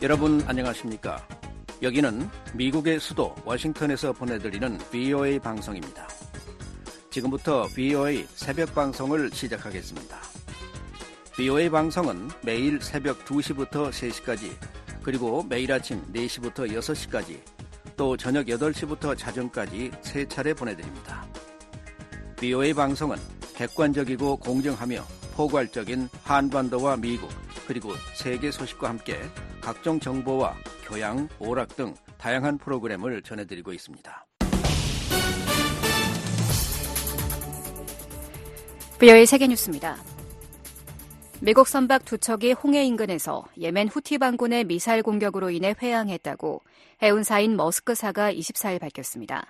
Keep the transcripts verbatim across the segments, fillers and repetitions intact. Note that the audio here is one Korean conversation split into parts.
여러분 안녕하십니까? 여기는 미국의 수도 워싱턴에서 보내드리는 브이오에이 방송입니다. 지금부터 브이오에이 새벽 방송을 시작하겠습니다. 브이오에이 방송은 매일 새벽 두 시부터 세 시까지, 그리고 매일 아침 네 시부터 여섯 시까지, 또 저녁 여덟 시부터 자정까지 세 차례 보내드립니다. 브이오에이 방송은 객관적이고 공정하며 포괄적인 한반도와 미국, 그리고 세계 소식과 함께 각종 정보와 교양, 오락 등 다양한 프로그램을 전해드리고 있습니다. 브이오에이 세계뉴스입니다. 미국 선박 두 척이 홍해 인근에서 예멘 후티 반군의 미사일 공격으로 인해 회항했다고 해운사인 머스크사가 이십사일 밝혔습니다.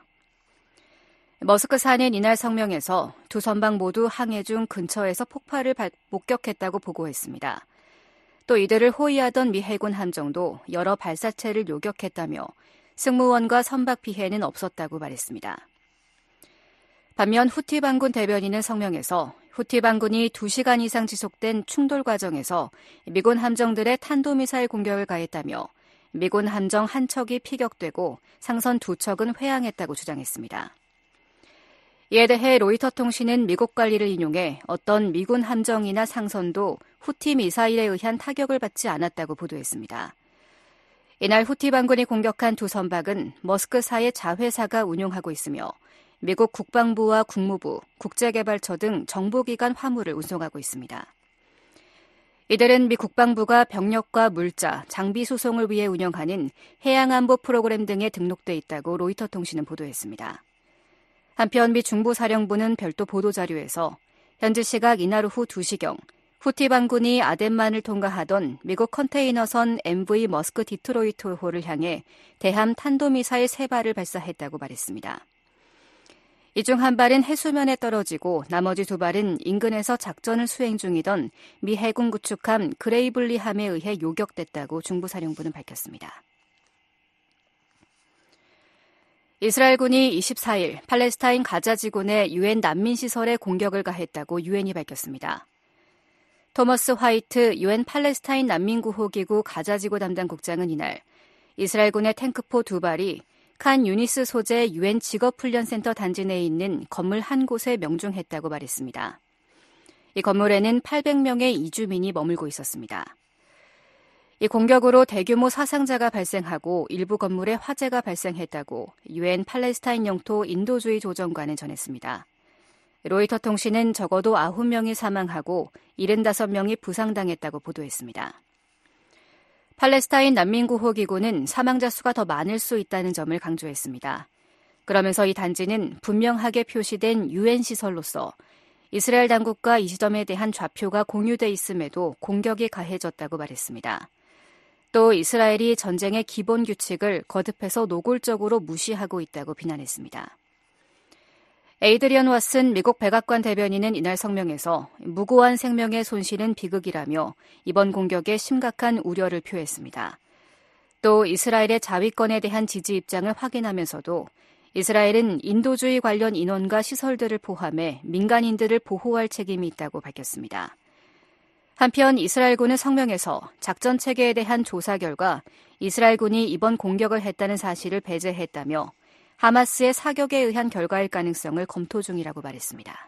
머스크사는 이날 성명에서 두 선박 모두 항해 중 근처에서 폭발을 목격했다고 보고했습니다. 또 이들을 호위하던 미 해군 함정도 여러 발사체를 요격했다며 승무원과 선박 피해는 없었다고 말했습니다. 반면 후티 반군 대변인은 성명에서 후티 반군이 두 시간 이상 지속된 충돌 과정에서 미군 함정들의 탄도미사일 공격을 가했다며 미군 함정 한 척이 피격되고 상선 두 척은 회항했다고 주장했습니다. 이에 대해 로이터 통신은 미국 관리를 인용해 어떤 미군 함정이나 상선도 후티 미사일에 의한 타격을 받지 않았다고 보도했습니다. 이날 후티 반군이 공격한 두 선박은 머스크사의 자회사가 운용하고 있으며 미국 국방부와 국무부, 국제개발처 등 정보기관 화물을 운송하고 있습니다. 이들은 미 국방부가 병력과 물자, 장비 수송을 위해 운영하는 해양안보 프로그램 등에 등록돼 있다고 로이터 통신은 보도했습니다. 한편 미 중부사령부는 별도 보도자료에서 현지 시각 이날 오후 두 시경 후티 반군이 아덴만을 통과하던 미국 컨테이너선 엠브이 머스크 디트로이트호를 향해 대함 탄도미사일 세 발을 발사했다고 말했습니다. 이 중 한 발은 해수면에 떨어지고 나머지 두 발은 인근에서 작전을 수행 중이던 미 해군 구축함 그레이블리함에 의해 요격됐다고 중부사령부는 밝혔습니다. 이스라엘군이 이십사일 팔레스타인 가자지구 내 유엔 난민시설에 공격을 가했다고 유엔이 밝혔습니다. 토머스 화이트 유엔 팔레스타인 난민구호기구 가자지구 담당 국장은 이날 이스라엘군의 탱크포 두 발이 칸 유니스 소재 유엔 직업훈련센터 단지 내에 있는 건물 한 곳에 명중했다고 말했습니다. 이 건물에는 팔백 명의 이주민이 머물고 있었습니다. 이 공격으로 대규모 사상자가 발생하고 일부 건물에 화재가 발생했다고 유엔 팔레스타인 영토 인도주의 조정관은 전했습니다. 로이터 통신은 적어도 아홉 명이 사망하고 칠십오 명이 부상당했다고 보도했습니다. 팔레스타인 난민구호기구는 사망자 수가 더 많을 수 있다는 점을 강조했습니다. 그러면서 이 단지는 분명하게 표시된 유엔 시설로서 이스라엘 당국과 이 지점에 대한 좌표가 공유돼 있음에도 공격이 가해졌다고 말했습니다. 또 이스라엘이 전쟁의 기본 규칙을 거듭해서 노골적으로 무시하고 있다고 비난했습니다. 에이드리언 왓슨 미국 백악관 대변인은 이날 성명에서 무고한 생명의 손실은 비극이라며 이번 공격에 심각한 우려를 표했습니다. 또 이스라엘의 자위권에 대한 지지 입장을 확인하면서도 이스라엘은 인도주의 관련 인원과 시설들을 포함해 민간인들을 보호할 책임이 있다고 밝혔습니다. 한편 이스라엘군은 성명에서 작전 체계에 대한 조사 결과 이스라엘군이 이번 공격을 했다는 사실을 배제했다며 하마스의 사격에 의한 결과일 가능성을 검토 중이라고 말했습니다.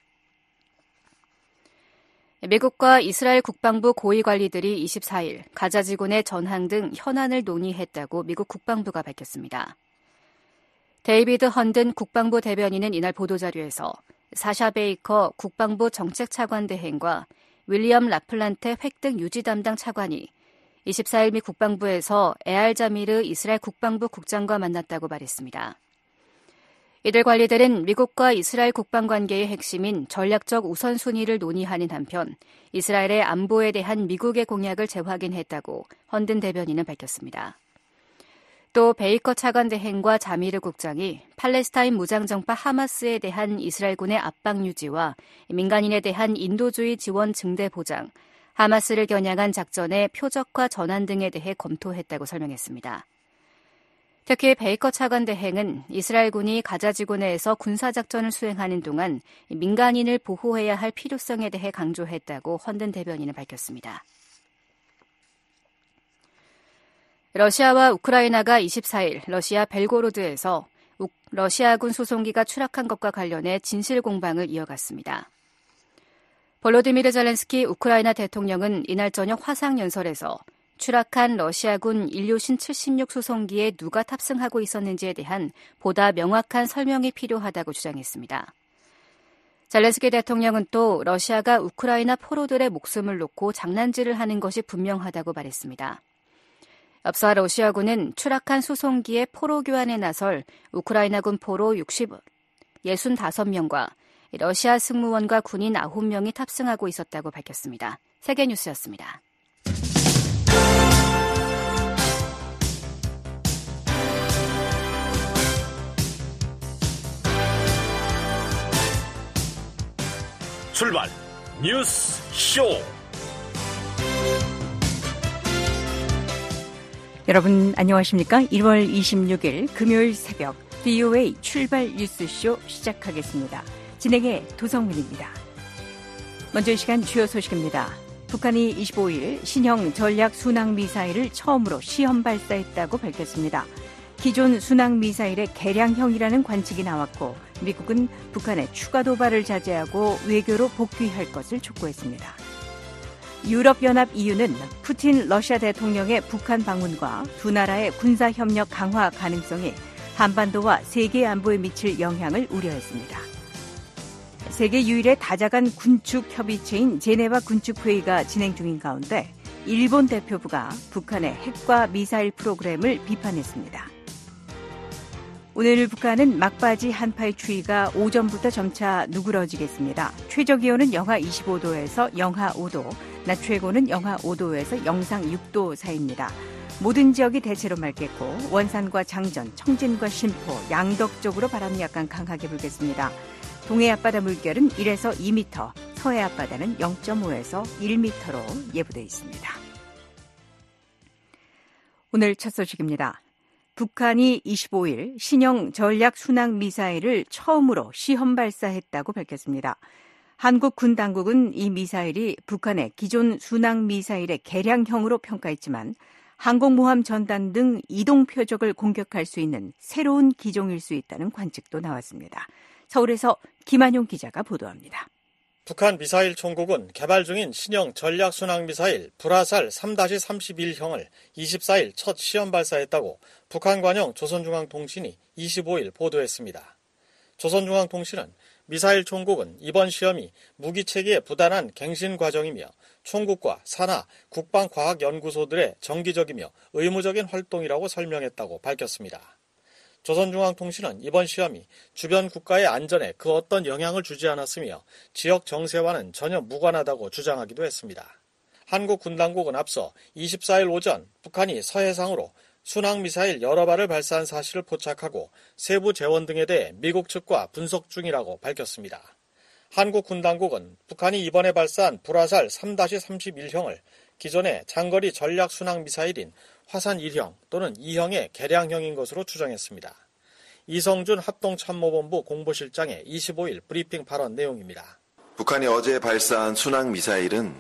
미국과 이스라엘 국방부 고위 관리들이 이십사일 가자지구 내 전황 등 현안을 논의했다고 미국 국방부가 밝혔습니다. 데이비드 헌든 국방부 대변인은 이날 보도자료에서 사샤 베이커 국방부 정책차관 대행과 윌리엄 라플란테 획득 유지 담당 차관이 이십사일 미 국방부에서 에알 자미르 이스라엘 국방부 국장과 만났다고 말했습니다. 이들 관리들은 미국과 이스라엘 국방 관계의 핵심인 전략적 우선순위를 논의하는 한편 이스라엘의 안보에 대한 미국의 공약을 재확인했다고 헌든 대변인은 밝혔습니다. 또 베이커 차관 대행과 자미르 국장이 팔레스타인 무장정파 하마스에 대한 이스라엘군의 압박 유지와 민간인에 대한 인도주의 지원 증대 보장, 하마스를 겨냥한 작전의 표적화 전환 등에 대해 검토했다고 설명했습니다. 특히 베이커 차관 대행은 이스라엘군이 가자지구 내에서 군사작전을 수행하는 동안 민간인을 보호해야 할 필요성에 대해 강조했다고 헌든 대변인은 밝혔습니다. 러시아와 우크라이나가 이십사일 러시아 벨고로드에서 러시아군 수송기가 추락한 것과 관련해 진실 공방을 이어갔습니다. 볼로디미르 젤렌스키 우크라이나 대통령은 이날 저녁 화상연설에서 추락한 러시아군 일류신 칠십육 수송기에 누가 탑승하고 있었는지에 대한 보다 명확한 설명이 필요하다고 주장했습니다. 젤렌스키 대통령은 또 러시아가 우크라이나 포로들의 목숨을 놓고 장난질을 하는 것이 분명하다고 말했습니다. 앞서 러시아군은 추락한 수송기의 포로 교환에 나설 우크라이나군 포로 육십오 명과 러시아 승무원과 군인 아홉 명이 탑승하고 있었다고 밝혔습니다. 세계뉴스였습니다. 출발 뉴스 쇼. 여러분 안녕하십니까? 일월 이십육일 금요일 새벽 브이오에이 출발 뉴스쇼 시작하겠습니다. 진행의 도성민입니다. 먼저 이 시간 주요 소식입니다. 북한이 이십오일 신형 전략 순항미사일을 처음으로 시험 발사했다고 밝혔습니다. 기존 순항미사일의 개량형이라는 관측이 나왔고 미국은 북한의 추가 도발을 자제하고 외교로 복귀할 것을 촉구했습니다. 유럽연합 이유는 푸틴 러시아 대통령의 북한 방문과 두 나라의 군사협력 강화 가능성이 한반도와 세계 안보에 미칠 영향을 우려했습니다. 세계 유일의 다자간 군축 협의체인 제네바 군축회의가 진행 중인 가운데 일본 대표부가 북한의 핵과 미사일 프로그램을 비판했습니다. 오늘 북한은 막바지 한파의 추위가 오전부터 점차 누그러지겠습니다. 최저기온은 영하 이십오도에서 영하 오도, 낮 최고는 영하 오도에서 영상 육도 사이입니다. 모든 지역이 대체로 맑겠고 원산과 장전, 청진과 신포, 양덕 쪽으로 바람이 약간 강하게 불겠습니다. 동해 앞바다 물결은 일에서 이 미터, 서해 앞바다는 영점오에서 일 미터로 예보돼 있습니다. 오늘 첫 소식입니다. 북한이 이십오일 신형 전략 순항 미사일을 처음으로 시험 발사했다고 밝혔습니다. 한국 군 당국은 이 미사일이 북한의 기존 순항 미사일의 개량형으로 평가했지만 항공모함 전단 등 이동 표적을 공격할 수 있는 새로운 기종일 수 있다는 관측도 나왔습니다. 서울에서 김한용 기자가 보도합니다. 북한 미사일 총국은 개발 중인 신형 전략 순항 미사일 불화살 삼 삼십일형을 이십사일 첫 시험 발사했다고 북한관영 조선중앙통신이 이십오일 보도했습니다. 조선중앙통신은 미사일 총국은 이번 시험이 무기체계의 부단한 갱신 과정이며 총국과 산하, 국방과학연구소들의 정기적이며 의무적인 활동이라고 설명했다고 밝혔습니다. 조선중앙통신은 이번 시험이 주변 국가의 안전에 그 어떤 영향을 주지 않았으며 지역 정세와는 전혀 무관하다고 주장하기도 했습니다. 한국 군당국은 앞서 이십사일 오전 북한이 서해상으로 순항미사일 여러 발을 발사한 사실을 포착하고 세부 재원 등에 대해 미국 측과 분석 중이라고 밝혔습니다. 한국 군당국은 북한이 이번에 발사한 불화살 삼 삼십일형을 기존의 장거리 전략 순항 미사일인 화산 일형 또는 이형의 개량형인 것으로 추정했습니다. 이성준 합동참모본부 공보실장의 이십오일 브리핑 발언 내용입니다. 북한이 어제 발사한 순항 미사일은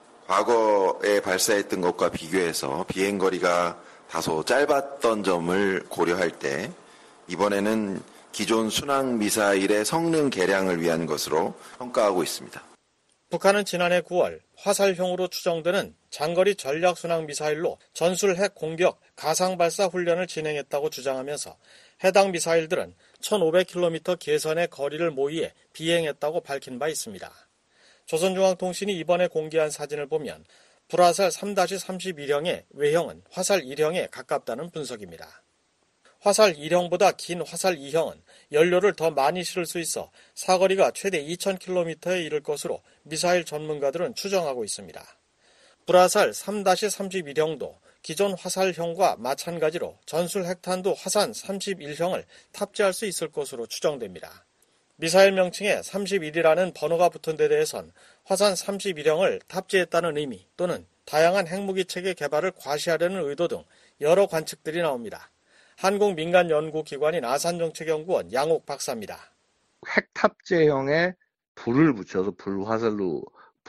과거에 발사했던 것과 비교해서 비행거리가 다소 짧았던 점을 고려할 때 이번에는 기존 순항 미사일의 성능 개량을 위한 것으로 평가하고 있습니다. 북한은 지난해 구월 화살형으로 추정되는 장거리 전략 순항 미사일로 전술 핵 공격 가상 발사 훈련을 진행했다고 주장하면서 해당 미사일들은 천오백 킬로미터 계선의 거리를 모의해 비행했다고 밝힌 바 있습니다. 조선중앙통신이 이번에 공개한 사진을 보면 불화살 삼 삼십일형의 외형은 화살 일형에 가깝다는 분석입니다. 화살 일형보다 긴 화살 이형은 연료를 더 많이 실을 수 있어 사거리가 최대 이천 킬로미터에 이를 것으로 미사일 전문가들은 추정하고 있습니다. 불화살 삼 삼십일형도 기존 화살형과 마찬가지로 전술 핵탄두 화산 삼십일형을 탑재할 수 있을 것으로 추정됩니다. 미사일 명칭에 삼십일이라는 번호가 붙은 데 대해선 화산 삼십일형을 탑재했다는 의미 또는 다양한 핵무기 체계 개발을 과시하려는 의도 등 여러 관측들이 나옵니다. 한국 민간 연구기관인 아산정책연구원 양옥 박사입니다. 핵 탑재형에 불을 붙여서 불화살로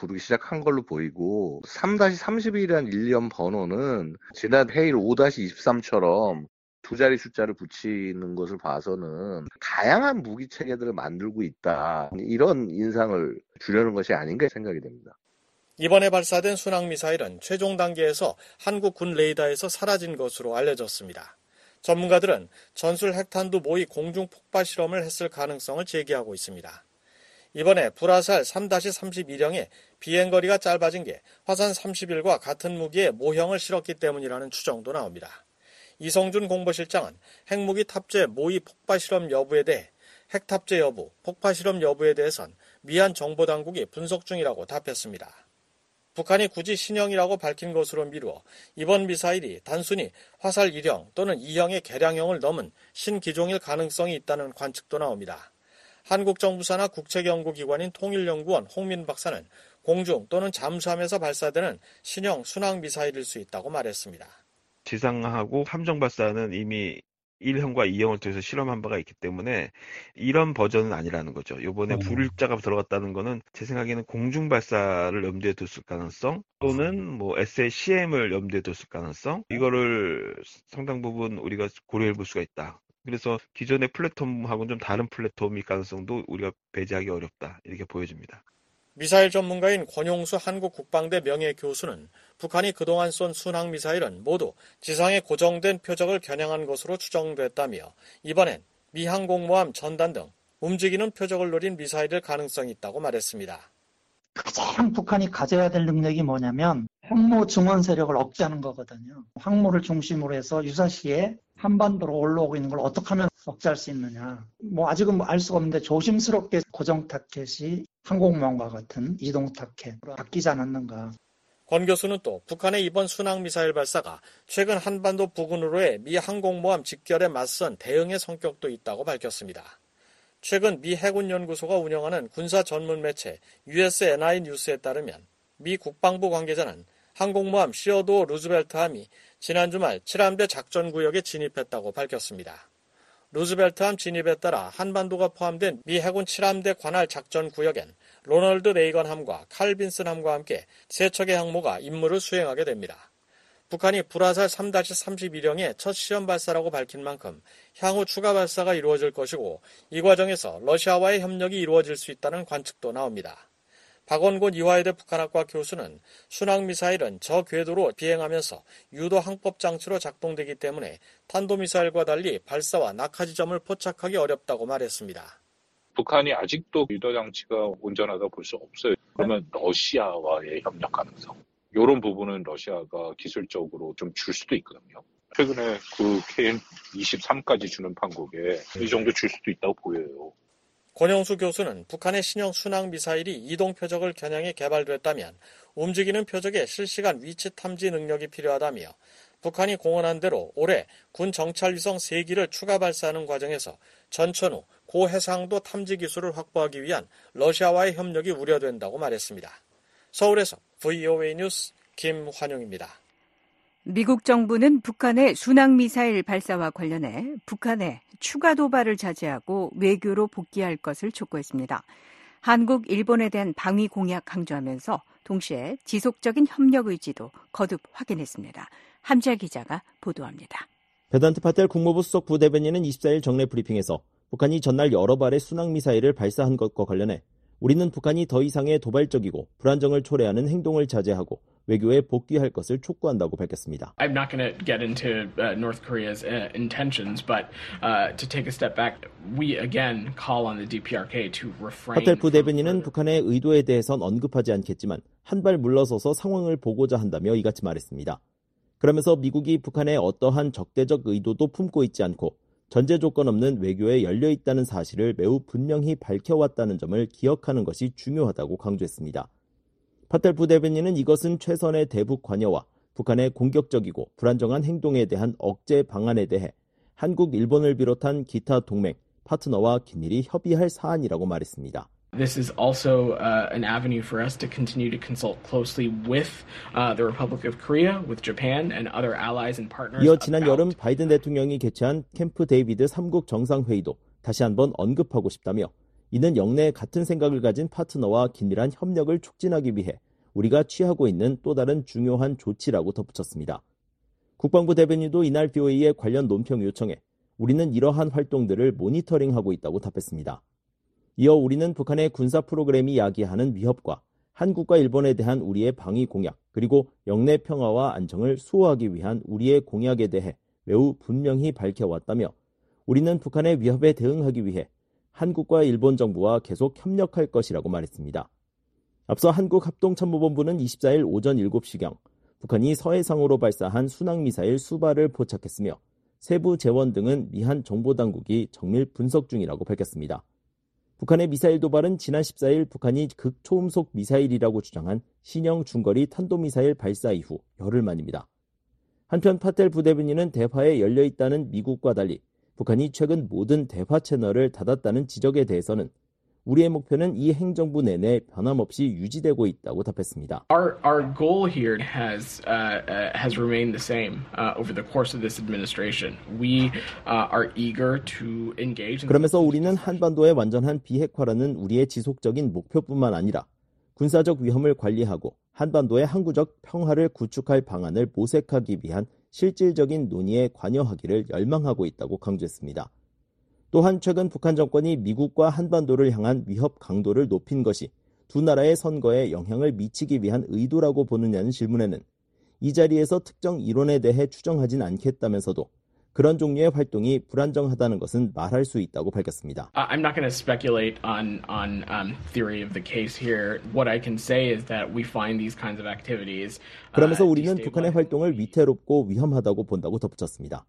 부르기 시작한 걸로 보이고 삼 삼일이라는 일련 번호는 지난 헤일 오 이십삼처럼 두 자리 숫자를 붙이는 것을 봐서는 다양한 무기 체계들을 만들고 있다. 이런 인상을 주려는 것이 아닌가 생각이 됩니다. 이번에 발사된 순항미사일은 최종 단계에서 한국 군 레이더에서 사라진 것으로 알려졌습니다. 전문가들은 전술 핵탄두 모의 공중 폭발 실험을 했을 가능성을 제기하고 있습니다. 이번에 불화살 삼 삼십일형의 비행거리가 짧아진 게 화산 삼십일과 같은 무기의 모형을 실었기 때문이라는 추정도 나옵니다. 이성준 공보실장은 핵무기 탑재 모의 폭파 실험 여부에 대해 핵 탑재 여부, 폭파 실험 여부에 대해선 미얀 정보당국이 분석 중이라고 답했습니다. 북한이 굳이 신형이라고 밝힌 것으로 미루어 이번 미사일이 단순히 화살 일형 또는 이형의 개량형을 넘은 신기종일 가능성이 있다는 관측도 나옵니다. 한국 정부 산하 국책연구기관인 통일연구원 홍민 박사는 공중 또는 잠수함에서 발사되는 신형 순항미사일일 수 있다고 말했습니다. 지상하고 함정 발사는 이미 일형과 이형을 통해서 실험한 바가 있기 때문에 이런 버전은 아니라는 거죠. 이번에 불자가 들어갔다는 거는 제 생각에는 공중 발사를 염두에 뒀을 가능성 또는 뭐 에스에이씨엠을 염두에 뒀을 가능성 이거를 상당 부분 우리가 고려해 볼 수가 있다. 그래서 기존의 플랫폼하고는 좀 다른 플랫폼일 가능성도 우리가 배제하기 어렵다. 이렇게 보여집니다. 미사일 전문가인 권용수 한국국방대 명예교수는 북한이 그동안 쏜 순항미사일은 모두 지상에 고정된 표적을 겨냥한 것으로 추정됐다며 이번엔 미 항공모함 전단 등 움직이는 표적을 노린 미사일일 가능성이 있다고 말했습니다. 가장 북한이 가져야 될 능력이 뭐냐면 항모 증원 세력을 억제하는 거거든요. 항모를 중심으로 해서 유사시에 한반도로 올라오고 있는 걸 어떻게 하면 억제할 수 있느냐. 뭐 아직은 알 수가 없는데 조심스럽게 고정 타켓이 항공모함과 같은 이동 타켓으로 바뀌지 않았는가. 권 교수는 또 북한의 이번 순항미사일 발사가 최근 한반도 부근으로의 미 항공모함 직결에 맞선 대응의 성격도 있다고 밝혔습니다. 최근 미 해군연구소가 운영하는 군사 전문 매체 유에스엔아이 뉴스에 따르면 미 국방부 관계자는 항공모함 시어도어 루즈벨트함이 지난 주말 칠함대 작전구역에 진입했다고 밝혔습니다. 루즈벨트함 진입에 따라 한반도가 포함된 미 해군 칠함대 관할 작전구역엔 로널드 레이건함과 칼 빈슨함과 함께 세 척의 항모가 임무를 수행하게 됩니다. 북한이 불화살 삼 삼십일형의 첫 시험 발사라고 밝힌 만큼 향후 추가 발사가 이루어질 것이고 이 과정에서 러시아와의 협력이 이루어질 수 있다는 관측도 나옵니다. 박원곤 이화여대 북한학과 교수는 순항미사일은 저궤도로 비행하면서 유도 항법 장치로 작동되기 때문에 탄도미사일과 달리 발사와 낙하 지점을 포착하기 어렵다고 말했습니다. 북한이 아직도 유도 장치가 온전하다고 볼 수 없어요. 그러면 러시아와의 협력 가능성. 이런 부분은 러시아가 기술적으로 좀 줄 수도 있거든요. 최근에 그 케이엔 이십삼까지 주는 판국에 이 정도 줄 수도 있다고 보여요. 권영수 교수는 북한의 신형 순항미사일이 이동 표적을 겨냥해 개발됐다면 움직이는 표적의 실시간 위치 탐지 능력이 필요하다며 북한이 공언한 대로 올해 군 정찰위성 세 기를 추가 발사하는 과정에서 전천후 고해상도 탐지 기술을 확보하기 위한 러시아와의 협력이 우려된다고 말했습니다. 서울에서 브이오에이 뉴스 김환용입니다. 미국 정부는 북한의 순항미사일 발사와 관련해 북한의 추가 도발을 자제하고 외교로 복귀할 것을 촉구했습니다. 한국, 일본에 대한 방위 공약 강조하면서 동시에 지속적인 협력 의지도 거듭 확인했습니다. 함지아 기자가 보도합니다. 베단트 파텔 국무부 수석 부대변인은 이십사일 정례 브리핑에서 북한이 전날 여러 발의 순항미사일을 발사한 것과 관련해 우리는 북한이 더 이상의 도발적이고 불안정을 초래하는 행동을 자제하고 외교에 복귀할 것을 촉구한다고 밝혔습니다. I'm not going to get into uh, North Korea's uh, intentions, but uh, to take a step back, we again call on the 디피아르케이 to refrain. 파텔 부대변인은 북한의 의도에 대해선 언급하지 않겠지만 한 발 물러서서 상황을 보고자 한다며 이같이 말했습니다. 그러면서 미국이 북한의 어떠한 적대적 의도도 품고 있지 않고 전제 조건 없는 외교에 열려 있다는 사실을 매우 분명히 밝혀왔다는 점을 기억하는 것이 중요하다고 강조했습니다. 파텔 부대변인은 이것은 최선의 대북 관여와 북한의 공격적이고 불안정한 행동에 대한 억제 방안에 대해 한국, 일본을 비롯한 기타 동맹, 파트너와 긴밀히 협의할 사안이라고 말했습니다. This is also uh, an avenue for us to continue to consult closely with uh, the Republic of Korea, with Japan and other allies and partners. 이어 지난 여름 바이든 대통령이 개최한 캠프 데이비드 삼국 정상회의도 다시 한번 언급하고 싶다며 이는 영내에 같은 생각을 가진 파트너와 긴밀한 협력을 촉진하기 위해 우리가 취하고 있는 또 다른 중요한 조치라고 덧붙였습니다. 국방부 대변인도 이날 브이오에이의 관련 논평 요청에 우리는 이러한 활동들을 모니터링하고 있다고 답했습니다. 이어 우리는 북한의 군사 프로그램이 야기하는 위협과 한국과 일본에 대한 우리의 방위 공약, 그리고 영내 평화와 안정을 수호하기 위한 우리의 공약에 대해 매우 분명히 밝혀왔다며 우리는 북한의 위협에 대응하기 위해 한국과 일본 정부와 계속 협력할 것이라고 말했습니다. 앞서 한국합동참모본부는 이십사일 오전 일곱 시경 북한이 서해상으로 발사한 순항미사일 수발을 포착했으며 세부 재원 등은 미한 정보당국이 정밀 분석 중이라고 밝혔습니다. 북한의 미사일 도발은 지난 십사일 북한이 극초음속 미사일이라고 주장한 신형 중거리 탄도미사일 발사 이후 열흘 만입니다. 한편 파텔 부대변인은 대화에 열려있다는 미국과 달리 북한이 최근 모든 대화 채널을 닫았다는 지적에 대해서는 우리의 목표는 이 행정부 내내 변함없이 유지되고 있다고 답했습니다. Our our goal here has uh, uh, has remained the same uh, over the course of this administration. We uh, are eager to engage. 그러면서 우리는 한반도의 완전한 비핵화라는 우리의 지속적인 목표뿐만 아니라 군사적 위험을 관리하고 한반도의 항구적 평화를 구축할 방안을 모색하기 위한 실질적인 논의에 관여하기를 열망하고 있다고 강조했습니다. 또한 최근 북한 정권이 미국과 한반도를 향한 위협 강도를 높인 것이 두 나라의 선거에 영향을 미치기 위한 의도라고 보느냐는 질문에는 이 자리에서 특정 이론에 대해 추정하진 않겠다면서도 그런 종류의 활동이 불안정하다는 것은 말할 수 있다고 밝혔습니다. I'm not going to speculate on on um, theory of the case here. What I can say is that we find these kinds of activities. 그러면서 우리는 북한의 활동을 위태롭고 위험하다고 본다고 덧붙였습니다.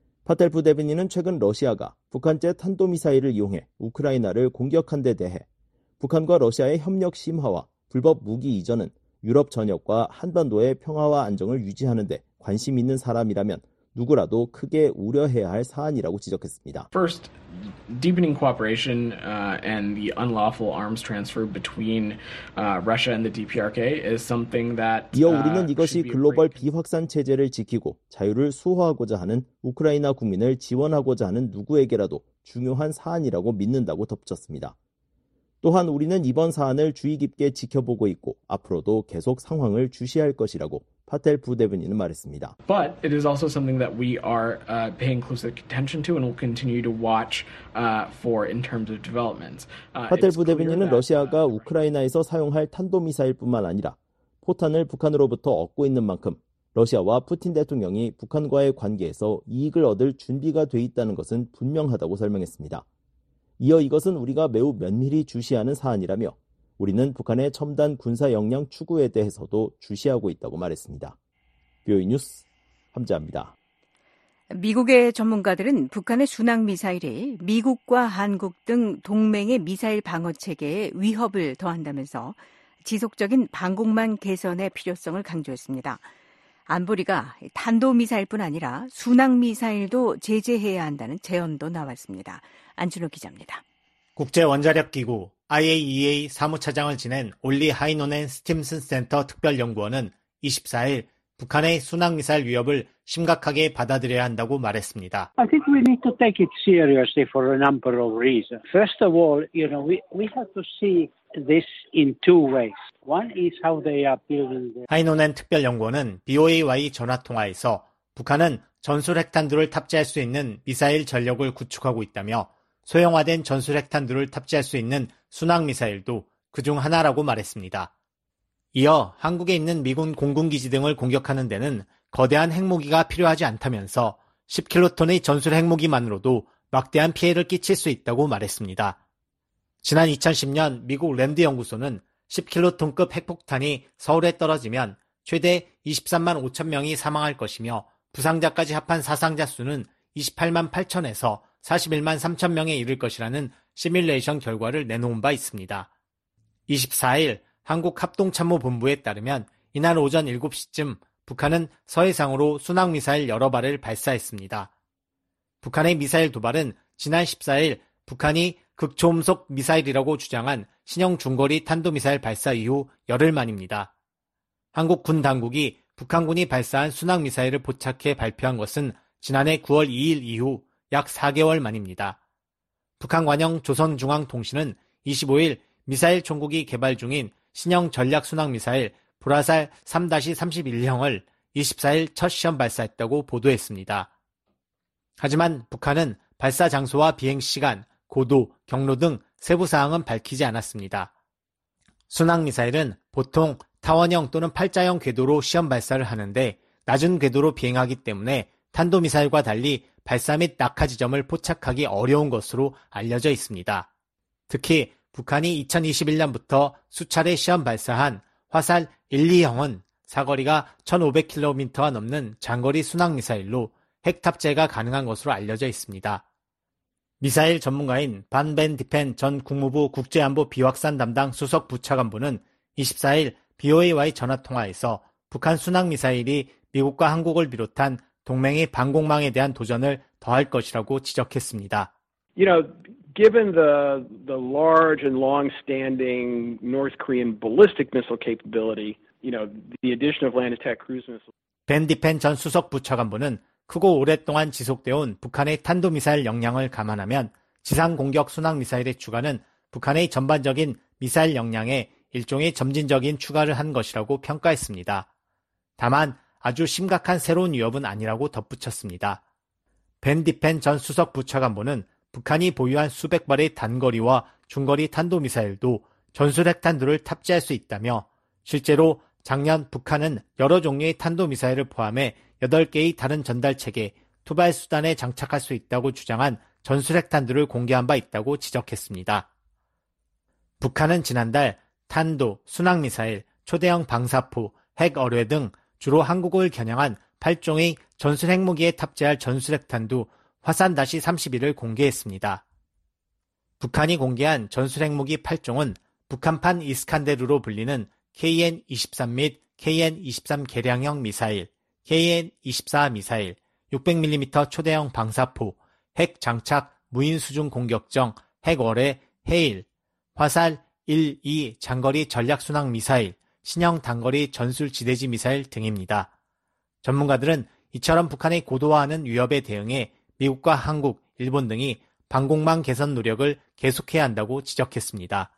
파텔 부대변인은 최근 러시아가 북한제 탄도미사일을 이용해 우크라이나를 공격한 데 대해 북한과 러시아의 협력 심화와 불법 무기 이전은 유럽 전역과 한반도의 평화와 안정을 유지하는 데 관심 있는 사람이라면 누구라도 크게 우려해야 할 사안이라고 지적했습니다. First, deepening cooperation uh, and the unlawful arms transfer between uh, Russia and the 디피아르케이 is something that 이어 우리는 이것이 글로벌 비확산 체제를 지키고 자유를 수호하고자 하는 우크라이나 국민을 지원하고자 하는 누구에게라도 중요한 사안이라고 믿는다고 덧붙였습니다. 또한 우리는 이번 사안을 주의 깊게 지켜보고 있고 앞으로도 계속 상황을 주시할 것이라고 파텔 부대변인은 말했습니다. But it is also something that we are uh, paying close attention to and will continue to watch uh, for in terms of developments. Uh, 파텔 부대변인은 러시아가 우크라이나에서 사용할 탄도미사일뿐만 아니라 포탄을 북한으로부터 얻고 있는 만큼 러시아와 푸틴 대통령이 북한과의 관계에서 이익을 얻을 준비가 돼 있다는 것은 분명하다고 설명했습니다. 이어 이것은 우리가 매우 면밀히 주시하는 사안이라며 우리는 북한의 첨단 군사 역량 추구에 대해서도 주시하고 있다고 말했습니다. 브이오에이 뉴스 함재합니다. 미국의 전문가들은 북한의 순항미사일이 미국과 한국 등 동맹의 미사일 방어 체계에 위협을 더한다면서 지속적인 방공망 개선의 필요성을 강조했습니다. 안보리가 탄도미사일뿐 아니라 순항미사일도 제재해야 한다는 제언도 나왔습니다. 안준호 기자입니다. 국제원자력기구 아이에이이에이 사무차장을 지낸 올리 하이노넨 스팀슨 센터 특별연구원은 이십사일 북한의 순항미사일 위협을 심각하게 받아들여야 한다고 말했습니다. I think we need to take it seriously for a number of reasons. First of all, you know, we we have to see this in two ways. One is how they are building the... 하이노넨 특별연구원은 브이오에이와의 전화통화에서 북한은 전술 핵탄두를 탑재할 수 있는 미사일 전력을 구축하고 있다며 소형화된 전술 핵탄두를 탑재할 수 있는 순항미사일도 그중 하나라고 말했습니다. 이어 한국에 있는 미군 공군기지 등을 공격하는 데는 거대한 핵무기가 필요하지 않다면서 십 킬로톤의 전술 핵무기만으로도 막대한 피해를 끼칠 수 있다고 말했습니다. 지난 이천십년 미국 랜드 연구소는 십 킬로톤급 핵폭탄이 서울에 떨어지면 최대 이십삼만 오천 명이 사망할 것이며 부상자까지 합한 사상자 수는 이십팔만 팔천에서 사십일만 삼천 명에 이를 것이라는 시뮬레이션 결과를 내놓은 바 있습니다. 이십사일 한국합동참모본부에 따르면 이날 오전 일곱 시쯤 북한은 서해상으로 순항미사일 여러 발을 발사했습니다. 북한의 미사일 도발은 지난 십사일 북한이 극초음속 미사일이라고 주장한 신형 중거리 탄도미사일 발사 이후 열흘 만입니다. 한국 군 당국이 북한군이 발사한 순항미사일을 포착해 발표한 것은 지난해 구월 이일 이후 약 사 개월 만입니다. 북한 관영 조선중앙통신은 이십오일 미사일 총국이 개발 중인 신형 전략 순항 미사일 불화살 삼 삼십일형을 이십사일 첫 시험 발사했다고 보도했습니다. 하지만 북한은 발사 장소와 비행 시간, 고도, 경로 등 세부 사항은 밝히지 않았습니다. 순항 미사일은 보통 타원형 또는 팔자형 궤도로 시험 발사를 하는데 낮은 궤도로 비행하기 때문에 탄도미사일과 달리 발사 및 낙하 지점을 포착하기 어려운 것으로 알려져 있습니다. 특히 북한이 이천이십일년부터 수차례 시험 발사한 화살 일, 이형은 사거리가 천오백 킬로미터가 넘는 장거리 순항미사일로 핵 탑재가 가능한 것으로 알려져 있습니다. 미사일 전문가인 반 벤 디펜 전 국무부 국제안보 비확산 담당 수석 부차관보는 이십사일 비오에이와의 전화통화에서 북한 순항미사일이 미국과 한국을 비롯한 동맹의 방공망에 대한 도전을 더할 것이라고 지적했습니다. You know, given the the large and long-standing North Korean ballistic missile capability, you know, the addition of land attack cruise missiles. 벤 디펜 전 수석 부차관보는 크고 오랫동안 지속되어온 북한의 탄도미사일 역량을 감안하면 지상공격 순항미사일의 추가는 북한의 전반적인 미사일 역량에 일종의 점진적인 추가를 한 것이라고 평가했습니다. 다만 아주 심각한 새로운 위협은 아니라고 덧붙였습니다. 벤 디펜 전 수석 부차관보는 북한이 보유한 수백 발의 단거리와 중거리 탄도미사일도 전술핵탄두를 탑재할 수 있다며 실제로 작년 북한은 여러 종류의 탄도미사일을 포함해 여덟 개의 다른 전달체계, 투발 수단에 장착할 수 있다고 주장한 전술핵탄두를 공개한 바 있다고 지적했습니다. 북한은 지난달 탄도, 순항미사일, 초대형 방사포, 핵어뢰 등 주로 한국을 겨냥한 팔 종의 전술핵무기에 탑재할 전술핵탄두 화산 삼십일을 공개했습니다. 북한이 공개한 전술핵무기 팔 종은 북한판 이스칸데르로 불리는 케이엔 이십삼 및 케이엔 이십삼 개량형 미사일, 케이엔 이십사 미사일, 육백 밀리미터 초대형 방사포, 핵 장착 무인 수중 공격정, 핵어뢰, 해일, 화살 일, 이 장거리 전략순항 미사일, 신형 단거리 전술 지대지 미사일 등입니다. 전문가들은 이처럼 북한의 고도화하는 위협에 대응해 미국과 한국, 일본 등이 방공망 개선 노력을 계속해야 한다고 지적했습니다.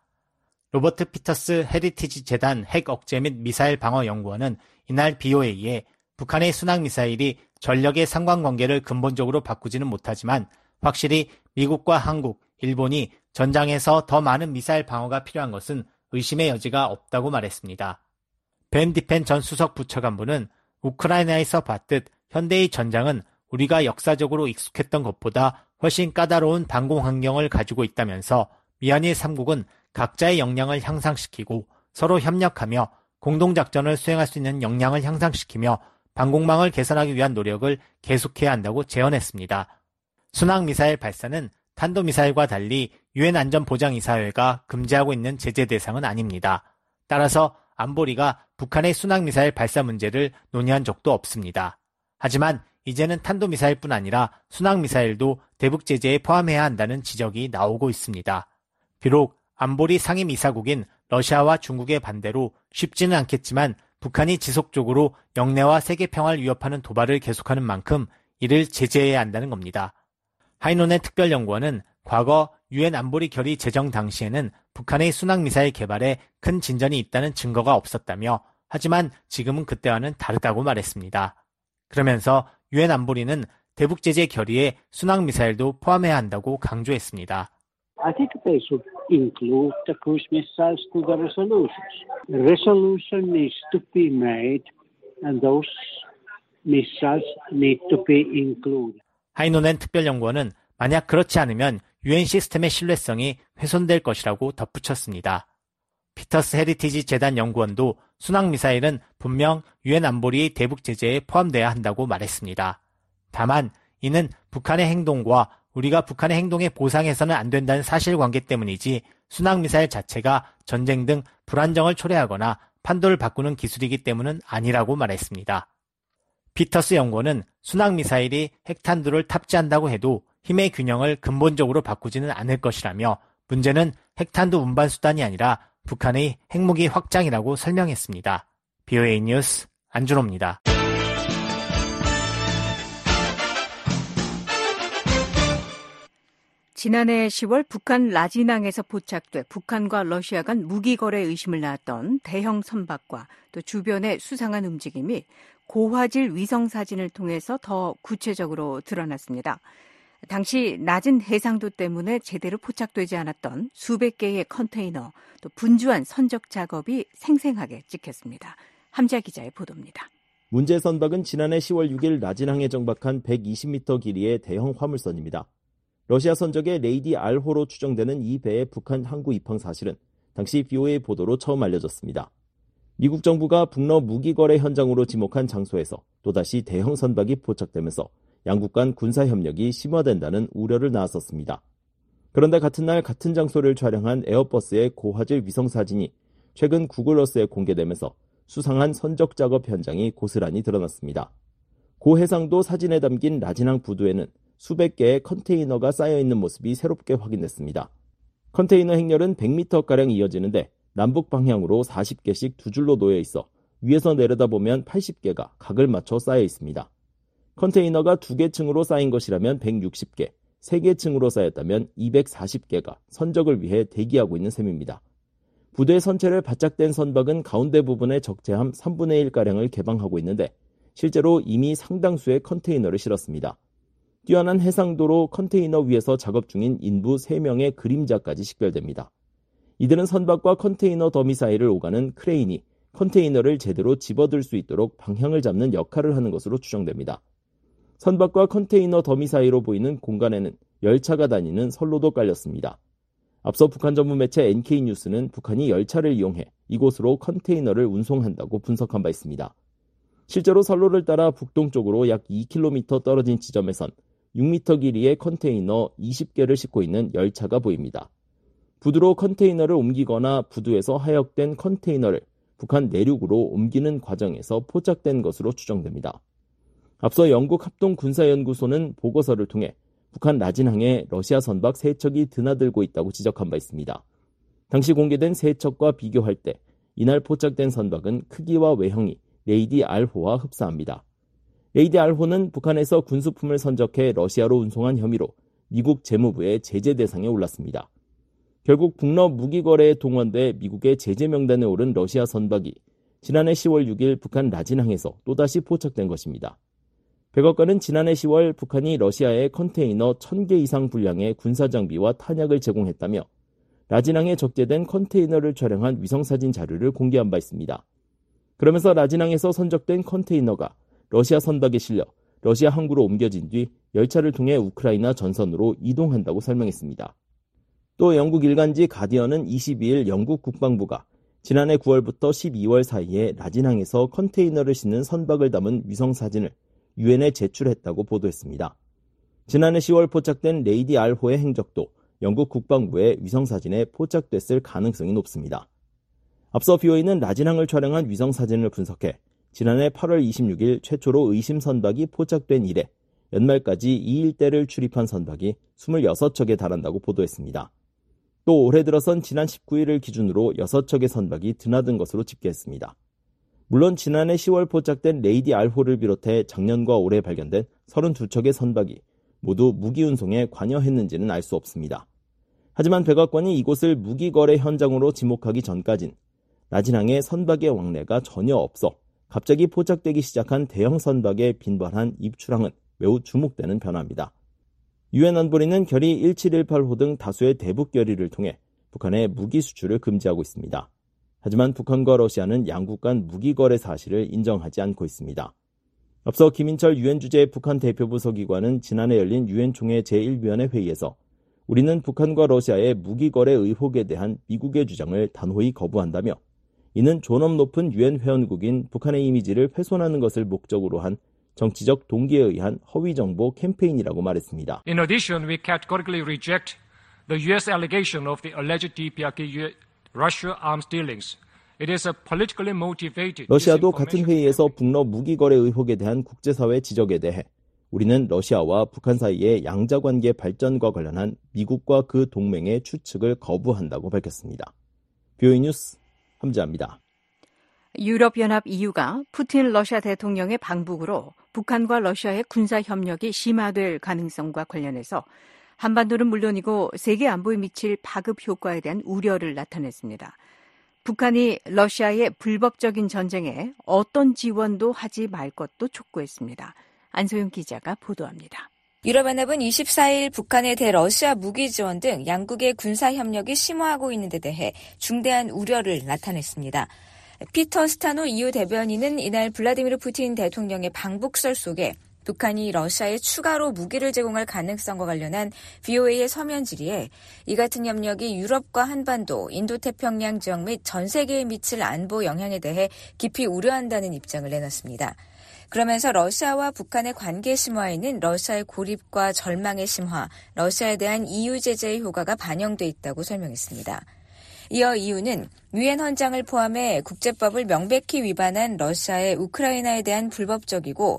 로버트 피터스 헤리티지 재단 핵 억제 및 미사일 방어 연구원은 이날 비오에이에 북한의 순항미사일이 전력의 상관관계를 근본적으로 바꾸지는 못하지만 확실히 미국과 한국, 일본이 전장에서 더 많은 미사일 방어가 필요한 것은 의심의 여지가 없다고 말했습니다. 벤 디펜 전 수석 부차관보는 우크라이나에서 봤듯 현대의 전장은 우리가 역사적으로 익숙했던 것보다 훨씬 까다로운 방공 환경을 가지고 있다면서 미한일 삼국은 각자의 역량을 향상시키고 서로 협력하며 공동작전을 수행할 수 있는 역량을 향상시키며 방공망을 개선하기 위한 노력을 계속해야 한다고 제언했습니다. 순항미사일 발사는 탄도미사일과 달리 유엔 안전보장이사회가 금지하고 있는 제재 대상은 아닙니다. 따라서 안보리가 북한의 순항미사일 발사 문제를 논의한 적도 없습니다. 하지만 이제는 탄도미사일뿐 아니라 순항미사일도 대북 제재에 포함해야 한다는 지적이 나오고 있습니다. 비록 안보리 상임이사국인 러시아와 중국의 반대로 쉽지는 않겠지만 북한이 지속적으로 영내와 세계 평화를 위협하는 도발을 계속하는 만큼 이를 제재해야 한다는 겁니다. 하이논의 특별연구원은 과거 유엔 안보리 결의 제정 당시에는 북한의 순항미사일 개발에 큰 진전이 있다는 증거가 없었다며 하지만 지금은 그때와는 다르다고 말했습니다. 그러면서 유엔 안보리는 대북 제재 결의에 순항미사일도 포함해야 한다고 강조했습니다. I think they should include the cruise missiles to the resolutions. The resolution needs to be made and those missiles need to be included. 하이노넨 특별연구원은 만약 그렇지 않으면 유엔 시스템의 신뢰성이 훼손될 것이라고 덧붙였습니다. 피터스 헤리티지 재단 연구원도 순항미사일은 분명 유엔 안보리의 대북 제재에 포함돼야 한다고 말했습니다. 다만 이는 북한의 행동과 우리가 북한의 행동에 보상해서는 안 된다는 사실관계 때문이지 순항미사일 자체가 전쟁 등 불안정을 초래하거나 판도를 바꾸는 기술이기 때문은 아니라고 말했습니다. 피터스 연구원은 순항미사일이 핵탄두를 탑재한다고 해도 힘의 균형을 근본적으로 바꾸지는 않을 것이라며 문제는 핵탄두 운반 수단이 아니라 북한의 핵무기 확장이라고 설명했습니다. 비오에이 뉴스 안준호입니다. 지난해 시월 북한 라진항에서 포착돼 북한과 러시아 간 무기 거래 의심을 낳았던 대형 선박과 또 주변의 수상한 움직임이 고화질 위성 사진을 통해서 더 구체적으로 드러났습니다. 당시 낮은 해상도 때문에 제대로 포착되지 않았던 수백 개의 컨테이너, 또 분주한 선적 작업이 생생하게 찍혔습니다. 함자 기자의 보도입니다. 문제 선박은 지난해 시월 육일 라진항에 정박한 백이십 미터 길이의 대형 화물선입니다. 러시아 선적의 레이디 알호로 추정되는 이 배의 북한 항구 입항 사실은 당시 비오에이 보도로 처음 알려졌습니다. 미국 정부가 북러 무기 거래 현장으로 지목한 장소에서 또다시 대형 선박이 포착되면서 양국 간 군사 협력이 심화된다는 우려를 낳았었습니다. 그런데 같은 날 같은 장소를 촬영한 에어버스의 고화질 위성 사진이 최근 구글어스에 공개되면서 수상한 선적 작업 현장이 고스란히 드러났습니다. 고해상도 사진에 담긴 라진항 부두에는 수백 개의 컨테이너가 쌓여있는 모습이 새롭게 확인됐습니다. 컨테이너 행렬은 백 미터가량 이어지는데 남북 방향으로 사십 개씩 두 줄로 놓여 있어 위에서 내려다보면 팔십 개가 각을 맞춰 쌓여 있습니다. 컨테이너가 두 개 층으로 쌓인 것이라면 백육십 개, 세 개 층으로 쌓였다면 이백사십 개가 선적을 위해 대기하고 있는 셈입니다. 부두의 선체를 바짝 댄 선박은 가운데 부분에 적재함 삼분의 일가량을 개방하고 있는데 실제로 이미 상당수의 컨테이너를 실었습니다. 뛰어난 해상도로 컨테이너 위에서 작업 중인 인부 세 명의 그림자까지 식별됩니다. 이들은 선박과 컨테이너 더미 사이를 오가는 크레인이 컨테이너를 제대로 집어들 수 있도록 방향을 잡는 역할을 하는 것으로 추정됩니다. 선박과 컨테이너 더미 사이로 보이는 공간에는 열차가 다니는 선로도 깔렸습니다. 앞서 북한 전문 매체 엔케이뉴스는 북한이 열차를 이용해 이곳으로 컨테이너를 운송한다고 분석한 바 있습니다. 실제로 선로를 따라 북동쪽으로 약 이 킬로미터 떨어진 지점에선 육 미터 길이의 컨테이너 이십 개를 싣고 있는 열차가 보입니다. 부두로 컨테이너를 옮기거나 부두에서 하역된 컨테이너를 북한 내륙으로 옮기는 과정에서 포착된 것으로 추정됩니다. 앞서 영국 합동군사연구소는 보고서를 통해 북한 라진항에 러시아 선박 세 척이 드나들고 있다고 지적한 바 있습니다. 당시 공개된 세 척과 비교할 때 이날 포착된 선박은 크기와 외형이 레이디 알호와 흡사합니다. 레이디 알호는 북한에서 군수품을 선적해 러시아로 운송한 혐의로 미국 재무부의 제재 대상에 올랐습니다. 결국 북러 무기 거래에 동원돼 미국의 제재 명단에 오른 러시아 선박이 지난해 시월 육일 북한 라진항에서 또다시 포착된 것입니다. 백악관은 지난해 시월 북한이 러시아에 컨테이너 천 개 이상 분량의 군사장비와 탄약을 제공했다며 라진항에 적재된 컨테이너를 촬영한 위성사진 자료를 공개한 바 있습니다. 그러면서 라진항에서 선적된 컨테이너가 러시아 선박에 실려 러시아 항구로 옮겨진 뒤 열차를 통해 우크라이나 전선으로 이동한다고 설명했습니다. 또 영국 일간지 가디언은 이십이일 영국 국방부가 지난해 구월부터 십이월 사이에 라진항에서 컨테이너를 싣는 선박을 담은 위성사진을 유엔에 제출했다고 보도했습니다. 지난해 시월 포착된 레이디 알호의 행적도 영국 국방부의 위성사진에 포착됐을 가능성이 높습니다. 앞서 비오에이는 라진항을 촬영한 위성사진을 분석해 지난해 팔월 이십육일 최초로 의심 선박이 포착된 이래 연말까지 이 일대를 출입한 선박이 이십육 척에 달한다고 보도했습니다. 또 올해 들어선 지난 십구일을 기준으로 여섯 척의 선박이 드나든 것으로 집계했습니다. 물론 지난해 시월 포착된 레이디 알호를 비롯해 작년과 올해 발견된 서른두 척의 선박이 모두 무기 운송에 관여했는지는 알 수 없습니다. 하지만 백악관이 이곳을 무기 거래 현장으로 지목하기 전까진 라진항에 선박의 왕래가 전혀 없어 갑자기 포착되기 시작한 대형 선박의 빈번한 입출항은 매우 주목되는 변화입니다. 유엔 안보리는 결의 일칠일팔호 등 다수의 대북 결의를 통해 북한의 무기 수출을 금지하고 있습니다. 하지만 북한과 러시아는 양국 간 무기 거래 사실을 인정하지 않고 있습니다. 앞서 김인철 유엔 주재 북한 대표부서기관은 지난해 열린 유엔 총회 제일 위원회 회의에서 우리는 북한과 러시아의 무기 거래 의혹에 대한 미국의 주장을 단호히 거부한다며 이는 존엄 높은 유엔 회원국인 북한의 이미지를 훼손하는 것을 목적으로 한 정치적 동기에 의한 허위 정보 캠페인이라고 말했습니다. In addition, we categorically reject the U S allegation of the alleged 디피아케이 Russia arms dealings. It is a politically motivated. 러시아도 같은 회의에서 북러 무기 거래 의혹에 대한 국제사회 지적에 대해 우리는 러시아와 북한 사이의 양자관계 발전과 관련한 미국과 그 동맹의 추측을 거부한다고 밝혔습니다. 비오에이 뉴스 함지아입니다. 유럽연합 이유가 푸틴 러시아 대통령의 방북으로 북한과 러시아의 군사 협력이 심화될 가능성과 관련해서 한반도는 물론이고 세계 안보에 미칠 파급 효과에 대한 우려를 나타냈습니다. 북한이 러시아의 불법적인 전쟁에 어떤 지원도 하지 말 것도 촉구했습니다. 안소영 기자가 보도합니다. 유럽연합은 이십사일 북한의 대러시아 무기 지원 등 양국의 군사 협력이 심화하고 있는 데 대해 중대한 우려를 나타냈습니다. 피터 스타노 이유 대변인은 이날 블라디미르 푸틴 대통령의 방북설 속에 북한이 러시아에 추가로 무기를 제공할 가능성과 관련한 브이오에이의 서면 질의에 이 같은 협력이 유럽과 한반도, 인도태평양 지역 및 전 세계에 미칠 안보 영향에 대해 깊이 우려한다는 입장을 내놨습니다. 그러면서 러시아와 북한의 관계 심화에는 러시아의 고립과 절망의 심화, 러시아에 대한 이유 제재의 효과가 반영돼 있다고 설명했습니다. 이어 이유는 유엔 헌장을 포함해 국제법을 명백히 위반한 러시아의 우크라이나에 대한 불법적이고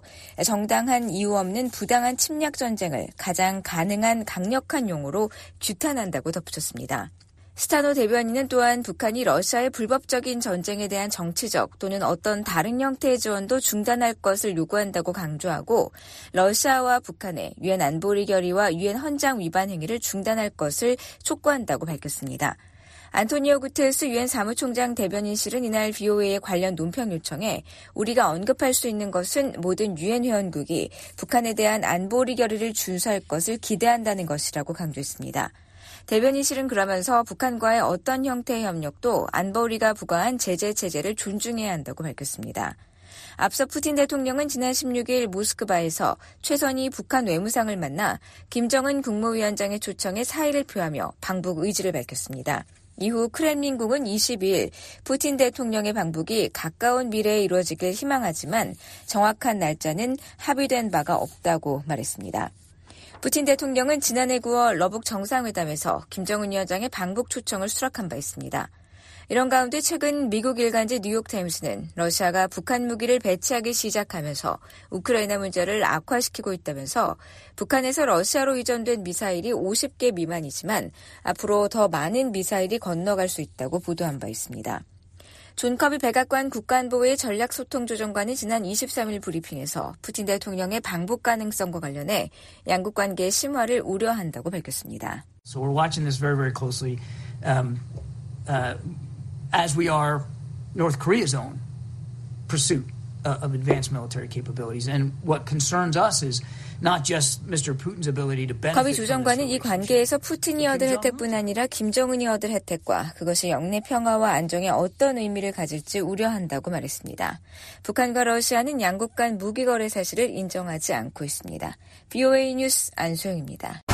정당한 이유 없는 부당한 침략 전쟁을 가장 가능한 강력한 용어로 규탄한다고 덧붙였습니다. 스타노 대변인은 또한 북한이 러시아의 불법적인 전쟁에 대한 정치적 또는 어떤 다른 형태의 지원도 중단할 것을 요구한다고 강조하고 러시아와 북한의 유엔 안보리 결의와 유엔 헌장 위반 행위를 중단할 것을 촉구한다고 밝혔습니다. 안토니오 구테르스 유엔 사무총장 대변인실은 이날 브이오에이의 관련 논평 요청에 우리가 언급할 수 있는 것은 모든 유엔 회원국이 북한에 대한 안보리 결의를 준수할 것을 기대한다는 것이라고 강조했습니다. 대변인실은 그러면서 북한과의 어떤 형태의 협력도 안보리가 부과한 제재 체제를 존중해야 한다고 밝혔습니다. 앞서 푸틴 대통령은 지난 십육일 모스크바에서 최선희 북한 외무상을 만나 김정은 국무위원장의 초청에 사의를 표하며 방북 의지를 밝혔습니다. 이후 크렘린궁은 이십이일 푸틴 대통령의 방북이 가까운 미래에 이루어지길 희망하지만 정확한 날짜는 합의된 바가 없다고 말했습니다. 푸틴 대통령은 지난해 구월 러북 정상회담에서 김정은 위원장의 방북 초청을 수락한 바 있습니다. 이런 가운데 최근 미국 일간지 뉴욕타임스는 러시아가 북한 무기를 배치하기 시작하면서 우크라이나 문제를 악화시키고 있다면서 북한에서 러시아로 이전된 미사일이 오십 개 미만이지만 앞으로 더 많은 미사일이 건너갈 수 있다고 보도한 바 있습니다. 존 커비 백악관 국가안보회 전략소통조정관은 지난 이십삼일 브리핑에서 푸틴 대통령의 방북 가능성과 관련해 양국 관계의 심화를 우려한다고 밝혔습니다. So we're watching this very, very closely. Um, uh, as we are North Korea's own pursuit uh, of advanced military capabilities. And what concerns us is not just Mister Putin's ability to benefit. 커비 조정관은 이 관계에서 푸틴이 얻을 혜택뿐 아니라 김정은이 얻을 혜택과 그것이 영내 평화와 안정에 어떤 의미를 가질지 우려한다고 말했습니다. 북한과 러시아는 양국 간 무기 거래 사실을 인정하지 않고 있습니다. 브이오에이 뉴스 안소영입니다.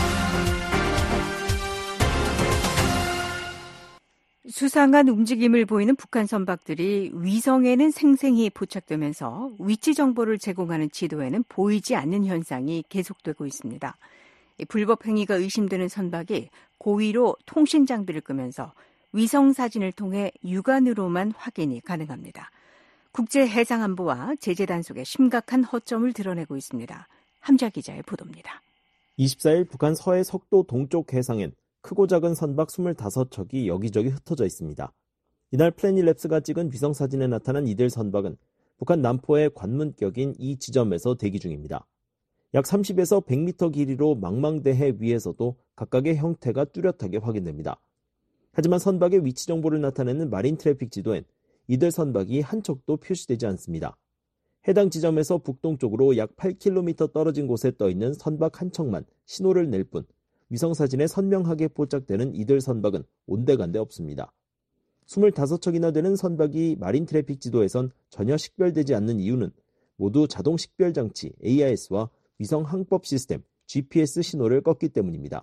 수상한 움직임을 보이는 북한 선박들이 위성에는 생생히 포착되면서 위치 정보를 제공하는 지도에는 보이지 않는 현상이 계속되고 있습니다. 불법 행위가 의심되는 선박이 고의로 통신 장비를 끄면서 위성 사진을 통해 육안으로만 확인이 가능합니다. 국제해상안보와 제재 단속에 심각한 허점을 드러내고 있습니다. 함자 기자의 보도입니다. 이십사일 북한 서해 석도 동쪽 해상엔 크고 작은 선박 이십오 척이 여기저기 흩어져 있습니다. 이날 플래닛랩스가 찍은 위성사진에 나타난 이들 선박은 북한 남포의 관문격인 이 지점에서 대기 중입니다. 약 삼십에서 백 미터 길이로 망망대해 위에서도 각각의 형태가 뚜렷하게 확인됩니다. 하지만 선박의 위치 정보를 나타내는 마린 트래픽 지도엔 이들 선박이 한 척도 표시되지 않습니다. 해당 지점에서 북동쪽으로 약 팔 킬로미터 떨어진 곳에 떠있는 선박 한 척만 신호를 낼 뿐 위성사진에 선명하게 포착되는 이들 선박은 온데간데 없습니다. 이십오 척이나 되는 선박이 마린 트래픽 지도에선 전혀 식별되지 않는 이유는 모두 자동 식별 장치 에이아이에스와 위성 항법 시스템 지피에스 신호를 껐기 때문입니다.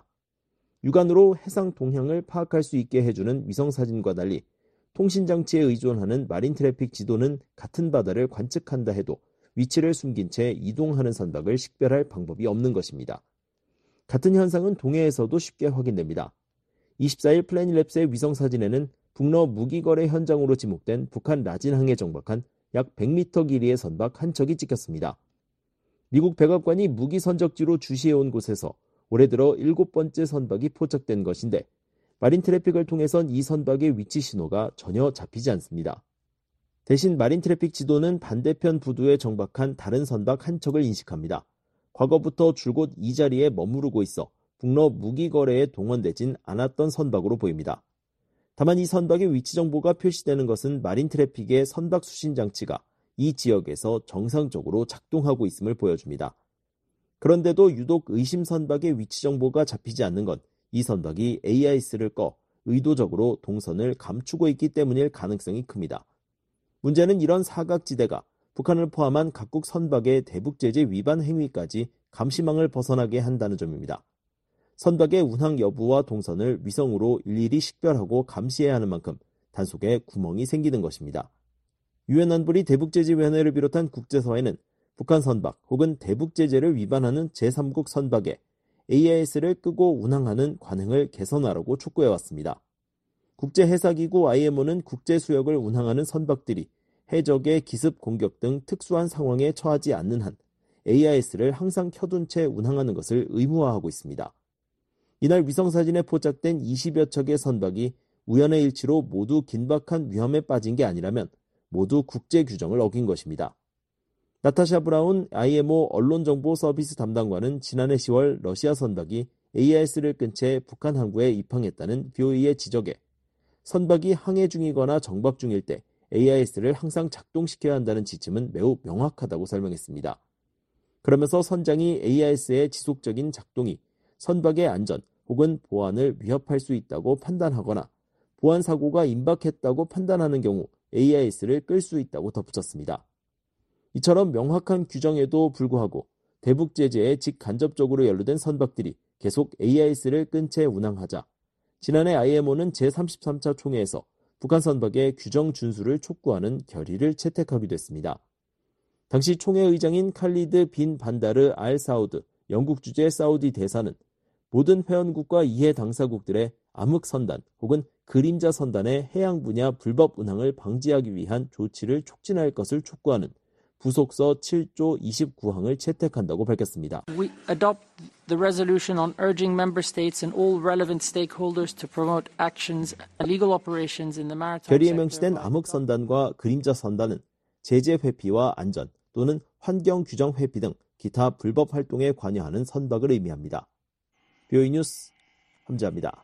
육안으로 해상 동향을 파악할 수 있게 해주는 위성사진과 달리 통신장치에 의존하는 마린 트래픽 지도는 같은 바다를 관측한다 해도 위치를 숨긴 채 이동하는 선박을 식별할 방법이 없는 것입니다. 같은 현상은 동해에서도 쉽게 확인됩니다. 이십사일 플래닛랩스의 위성사진에는 북러 무기거래 현장으로 지목된 북한 라진항에 정박한 약 백 미터 길이의 선박 한 척이 찍혔습니다. 미국 백악관이 무기 선적지로 주시해온 곳에서 올해 들어 일곱 번째 선박이 포착된 것인데 마린 트래픽을 통해선 이 선박의 위치 신호가 전혀 잡히지 않습니다. 대신 마린 트래픽 지도는 반대편 부두에 정박한 다른 선박 한 척을 인식합니다. 과거부터 줄곧 이 자리에 머무르고 있어 북러 무기 거래에 동원되진 않았던 선박으로 보입니다. 다만 이 선박의 위치 정보가 표시되는 것은 마린 트래픽의 선박 수신 장치가 이 지역에서 정상적으로 작동하고 있음을 보여줍니다. 그런데도 유독 의심 선박의 위치 정보가 잡히지 않는 건 이 선박이 에이아이에스를 꺼 의도적으로 동선을 감추고 있기 때문일 가능성이 큽니다. 문제는 이런 사각지대가 북한을 포함한 각국 선박의 대북제재 위반 행위까지 감시망을 벗어나게 한다는 점입니다. 선박의 운항 여부와 동선을 위성으로 일일이 식별하고 감시해야 하는 만큼 단속에 구멍이 생기는 것입니다. 유엔 안보리 대북제재위원회를 비롯한 국제사회는 북한 선박 혹은 대북제재를 위반하는 제삼국 선박에 에이아이에스를 끄고 운항하는 관행을 개선하라고 촉구해왔습니다. 국제해사기구 아이엠오는 국제수역을 운항하는 선박들이 해적의 기습 공격 등 특수한 상황에 처하지 않는 한 에이아이에스를 항상 켜둔 채 운항하는 것을 의무화하고 있습니다. 이날 위성사진에 포착된 이십여 척의 선박이 우연의 일치로 모두 긴박한 위험에 빠진 게 아니라면 모두 국제 규정을 어긴 것입니다. 나타샤 브라운 아이엠오 언론정보 서비스 담당관은 지난해 시월 러시아 선박이 에이아이에스를 끈 채 북한 항구에 입항했다는 브이오에이의 지적에 선박이 항해 중이거나 정박 중일 때 에이아이에스를 항상 작동시켜야 한다는 지침은 매우 명확하다고 설명했습니다. 그러면서 선장이 에이아이에스의 지속적인 작동이 선박의 안전 혹은 보안을 위협할 수 있다고 판단하거나 보안 사고가 임박했다고 판단하는 경우 에이아이에스를 끌 수 있다고 덧붙였습니다. 이처럼 명확한 규정에도 불구하고 대북 제재에 직간접적으로 연루된 선박들이 계속 에이아이에스를 끈 채 운항하자 지난해 아이엠오는 제삼십삼 차 총회에서 북한 선박의 규정 준수를 촉구하는 결의를 채택하기도 했습니다. 당시 총회 의장인 칼리드 빈 반다르 알 사우드 영국 주재 사우디 대사는 모든 회원국과 이해 당사국들의 암흑 선단 혹은 그림자 선단의 해양 분야 불법 운항을 방지하기 위한 조치를 촉진할 것을 촉구하는 부속서 칠 조 이십구 항을 채택한다고 밝혔습니다. We adopt the resolution on urging member states and all relevant stakeholders to promote actions and legal operations in the maritime 결의에 sector. 명시된 암흑 선단과 그림자 선단은 제재 회피와 안전 또는 환경 규정 회피 등 기타 불법 활동에 관여하는 선박을 의미합니다. 브이오에이 뉴스 함자입니다.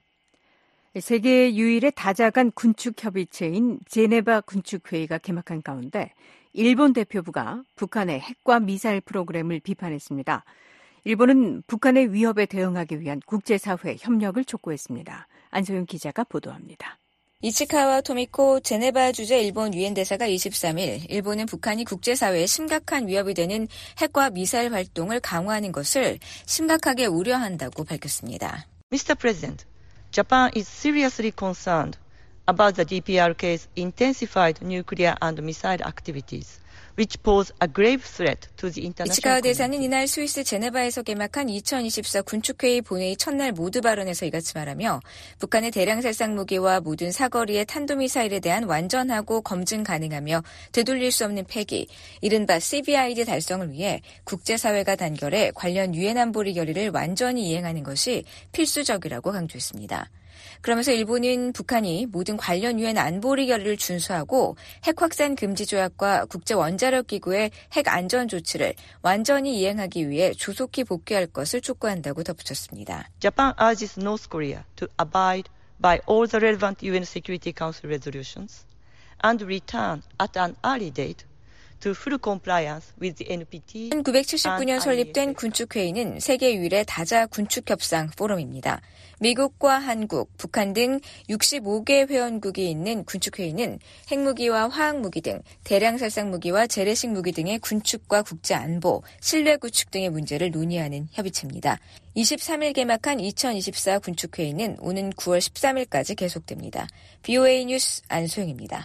세계 유일의 다자간 군축협의체인 제네바 군축회의가 개막한 가운데 일본 대표부가 북한의 핵과 미사일 프로그램을 비판했습니다. 일본은 북한의 위협에 대응하기 위한 국제사회 협력을 촉구했습니다. 안소영 기자가 보도합니다. 이치카와 토미코 제네바 주재 일본 유엔 대사가 이십삼 일 일본은 북한이 국제사회에 심각한 위협이 되는 핵과 미사일 활동을 강화하는 것을 심각하게 우려한다고 밝혔습니다. 미스터 President, Japan is seriously concerned about the 디피아르케이's intensified nuclear and missile activities, which pose a grave threat to the international 이치카와 community. 대사는 이날 스위스 제네바에서 개막한 이천이십사 군축회의 본회의 첫날 모두 발언에서 이같이 말하며 북한의 대량 살상 무기와 모든 사거리의 탄도미사일에 대한 완전하고 검증 가능하며 되돌릴 수 없는 폐기, 이른바 씨비아이디 달성을 위해 국제사회가 단결해 관련 유엔 안보리 결의를 완전히 이행하는 것이 필수적이라고 강조했습니다. 그러면서 일본은 북한이 모든 관련 유엔 안보리 결의를 준수하고 핵 확산 금지 조약과 국제 원자력 기구의 핵 안전 조치를 완전히 이행하기 위해 조속히 복귀할 것을 촉구한다고 덧붙였습니다. Japan urges North Korea to abide by all the relevant 유엔 Security Council resolutions and return at an early date to full compliance with the 엔피티. 천구백칠십구 년 설립된 군축회의는 세계 유일의 다자 군축협상 포럼입니다. 미국과 한국, 북한 등 육십오 개 회원국이 있는 군축회의는 핵무기와 화학무기 등 대량 살상 무기와 재래식 무기 등의 군축과 국제안보, 신뢰 구축 등의 문제를 논의하는 협의체입니다. 이십삼 일 개막한 이천이십사 군축회의는 오는 구월 십삼 일까지 계속됩니다. 브이오에이 뉴스 안소영입니다.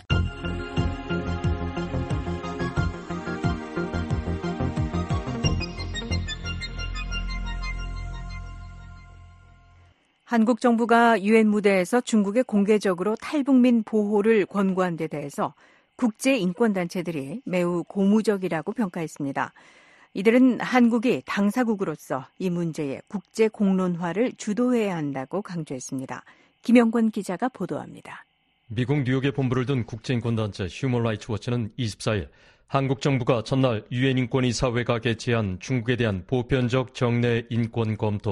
한국 정부가 유엔 무대에서 중국에 공개적으로 탈북민 보호를 권고한 데 대해서 국제인권단체들이 매우 고무적이라고 평가했습니다. 이들은 한국이 당사국으로서 이 문제의 국제 공론화를 주도해야 한다고 강조했습니다. 김영권 기자가 보도합니다. 미국 뉴욕에 본부를 둔 국제인권단체 휴먼 라이츠 워치는 이십사 일 한국 정부가 전날 유엔 인권이사회가 개최한 중국에 대한 보편적 정례 인권 검토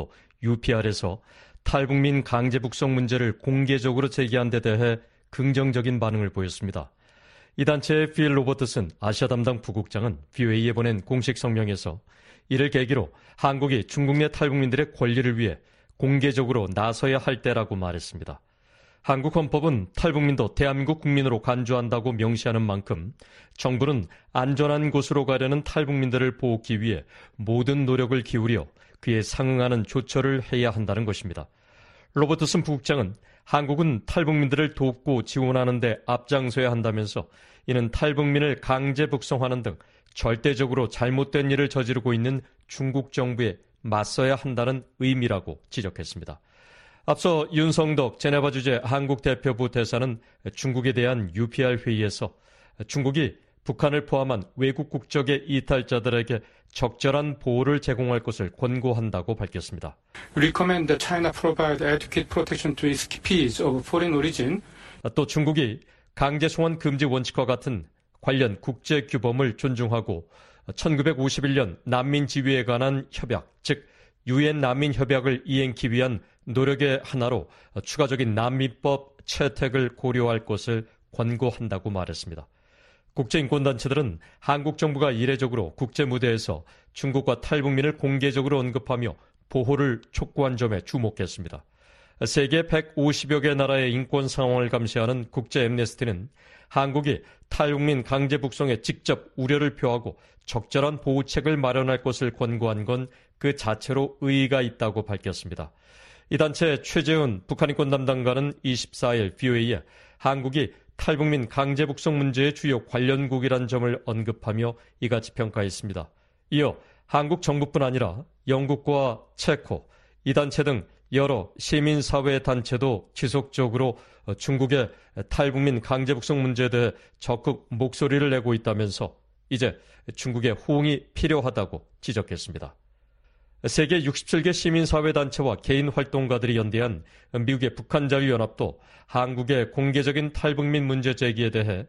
유피알에서 탈북민 강제 북송 문제를 공개적으로 제기한 데 대해 긍정적인 반응을 보였습니다. 이 단체의 필 로버트슨 아시아 담당 부국장은 브이오에이에 보낸 공식 성명에서 이를 계기로 한국이 중국 내 탈북민들의 권리를 위해 공개적으로 나서야 할 때라고 말했습니다. 한국 헌법은 탈북민도 대한민국 국민으로 간주한다고 명시하는 만큼 정부는 안전한 곳으로 가려는 탈북민들을 보호하기 위해 모든 노력을 기울여 그에 상응하는 조처를 해야 한다는 것입니다. 로버트슨 부국장은 한국은 탈북민들을 돕고 지원하는 데 앞장서야 한다면서 이는 탈북민을 강제 북송하는 등 절대적으로 잘못된 일을 저지르고 있는 중국 정부에 맞서야 한다는 의미라고 지적했습니다. 앞서 윤성덕 제네바 주재 한국 대표부 대사는 중국에 대한 유피알 회의에서 중국이 북한을 포함한 외국 국적의 이탈자들에게 적절한 보호를 제공할 것을 권고한다고 밝혔습니다. Recommend that China provide adequate protection to its P Ps of foreign origin. 또 중국이 강제 송환 금지 원칙과 같은 관련 국제 규범을 존중하고 천구백오십일 년 난민 지위에 관한 협약, 즉 유엔 난민 협약을 이행하기 위한 노력의 하나로 추가적인 난민법 채택을 고려할 것을 권고한다고 말했습니다. 국제인권단체들은 한국 정부가 이례적으로 국제 무대에서 중국과 탈북민을 공개적으로 언급하며 보호를 촉구한 점에 주목했습니다. 세계 백오십여 개 나라의 인권 상황을 감시하는 국제 엠네스티는 한국이 탈북민 강제 북송에 직접 우려를 표하고 적절한 보호책을 마련할 것을 권고한 건 그 자체로 의의가 있다고 밝혔습니다. 이 단체 최재훈 북한인권 담당관은 이십사 일 브이오에이에 한국이 탈북민 강제 북송 문제의 주요 관련국이란 점을 언급하며 이같이 평가했습니다. 이어 한국 정부뿐 아니라 영국과 체코, 이 단체 등 여러 시민사회 단체도 지속적으로 중국의 탈북민 강제 북송 문제에 대해 적극 목소리를 내고 있다면서 이제 중국의 호응이 필요하다고 지적했습니다. 세계 육십칠 개 시민사회 단체와 개인 활동가들이 연대한 미국의 북한자유연합도 한국의 공개적인 탈북민 문제 제기에 대해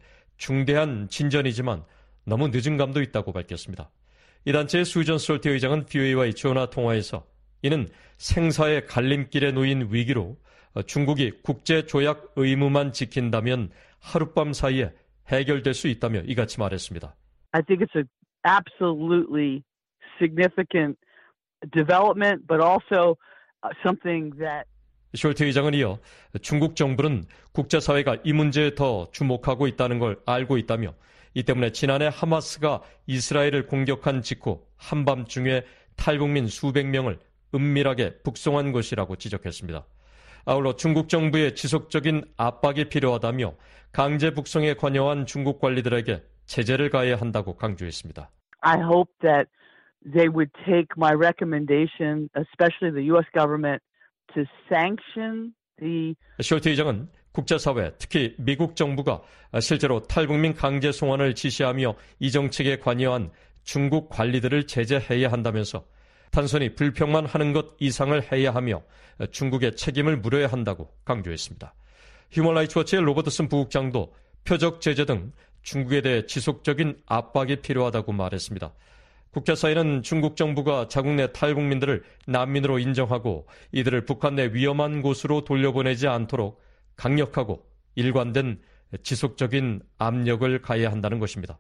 중대한 진전이지만 너무 늦은 감도 있다고 밝혔습니다. 이 단체의 수전 솔티 의장은 브이오에이와의 전화 통화에서 이는 생사의 갈림길에 놓인 위기로 중국이 국제조약 의무만 지킨다면 하룻밤 사이에 해결될 수 있다며 이같이 말했습니다. I think it's an absolutely significant development, but also something that 숄트 의장은 이어 중국 정부는 국제사회가 이 문제에 더 주목하고 있다는 걸 알고 있다며 이 때문에 지난해 하마스가 이스라엘을 공격한 직후 한밤중에 탈북민 수백 명을 은밀하게 북송한 것이라고 지적했습니다. 아울러 중국 정부의 지속적인 압박이 필요하다며 강제 북송에 관여한 중국 관리들에게 제재를 가해야 한다고 강조했습니다. I hope that they would take my recommendation, especially the U S government, to sanction the 숄트 의장은 국제사회, 특히 미국 정부가 실제로 탈북민 강제 송환을 지시하며 이 정책에 관여한 중국 관리들을 제재해야 한다면서 단순히 불평만 하는 것 이상을 해야 하며 중국의 책임을 물어야 한다고 강조했습니다. 휴먼 라이츠 워치의 로버트슨 부국장도 표적 제재 등 중국에 대해 지속적인 압박이 필요하다고 말했습니다. 국제사회는 중국 정부가 자국 내 탈북민들을 난민으로 인정하고 이들을 북한 내 위험한 곳으로 돌려보내지 않도록 강력하고 일관된 지속적인 압력을 가해야 한다는 것입니다.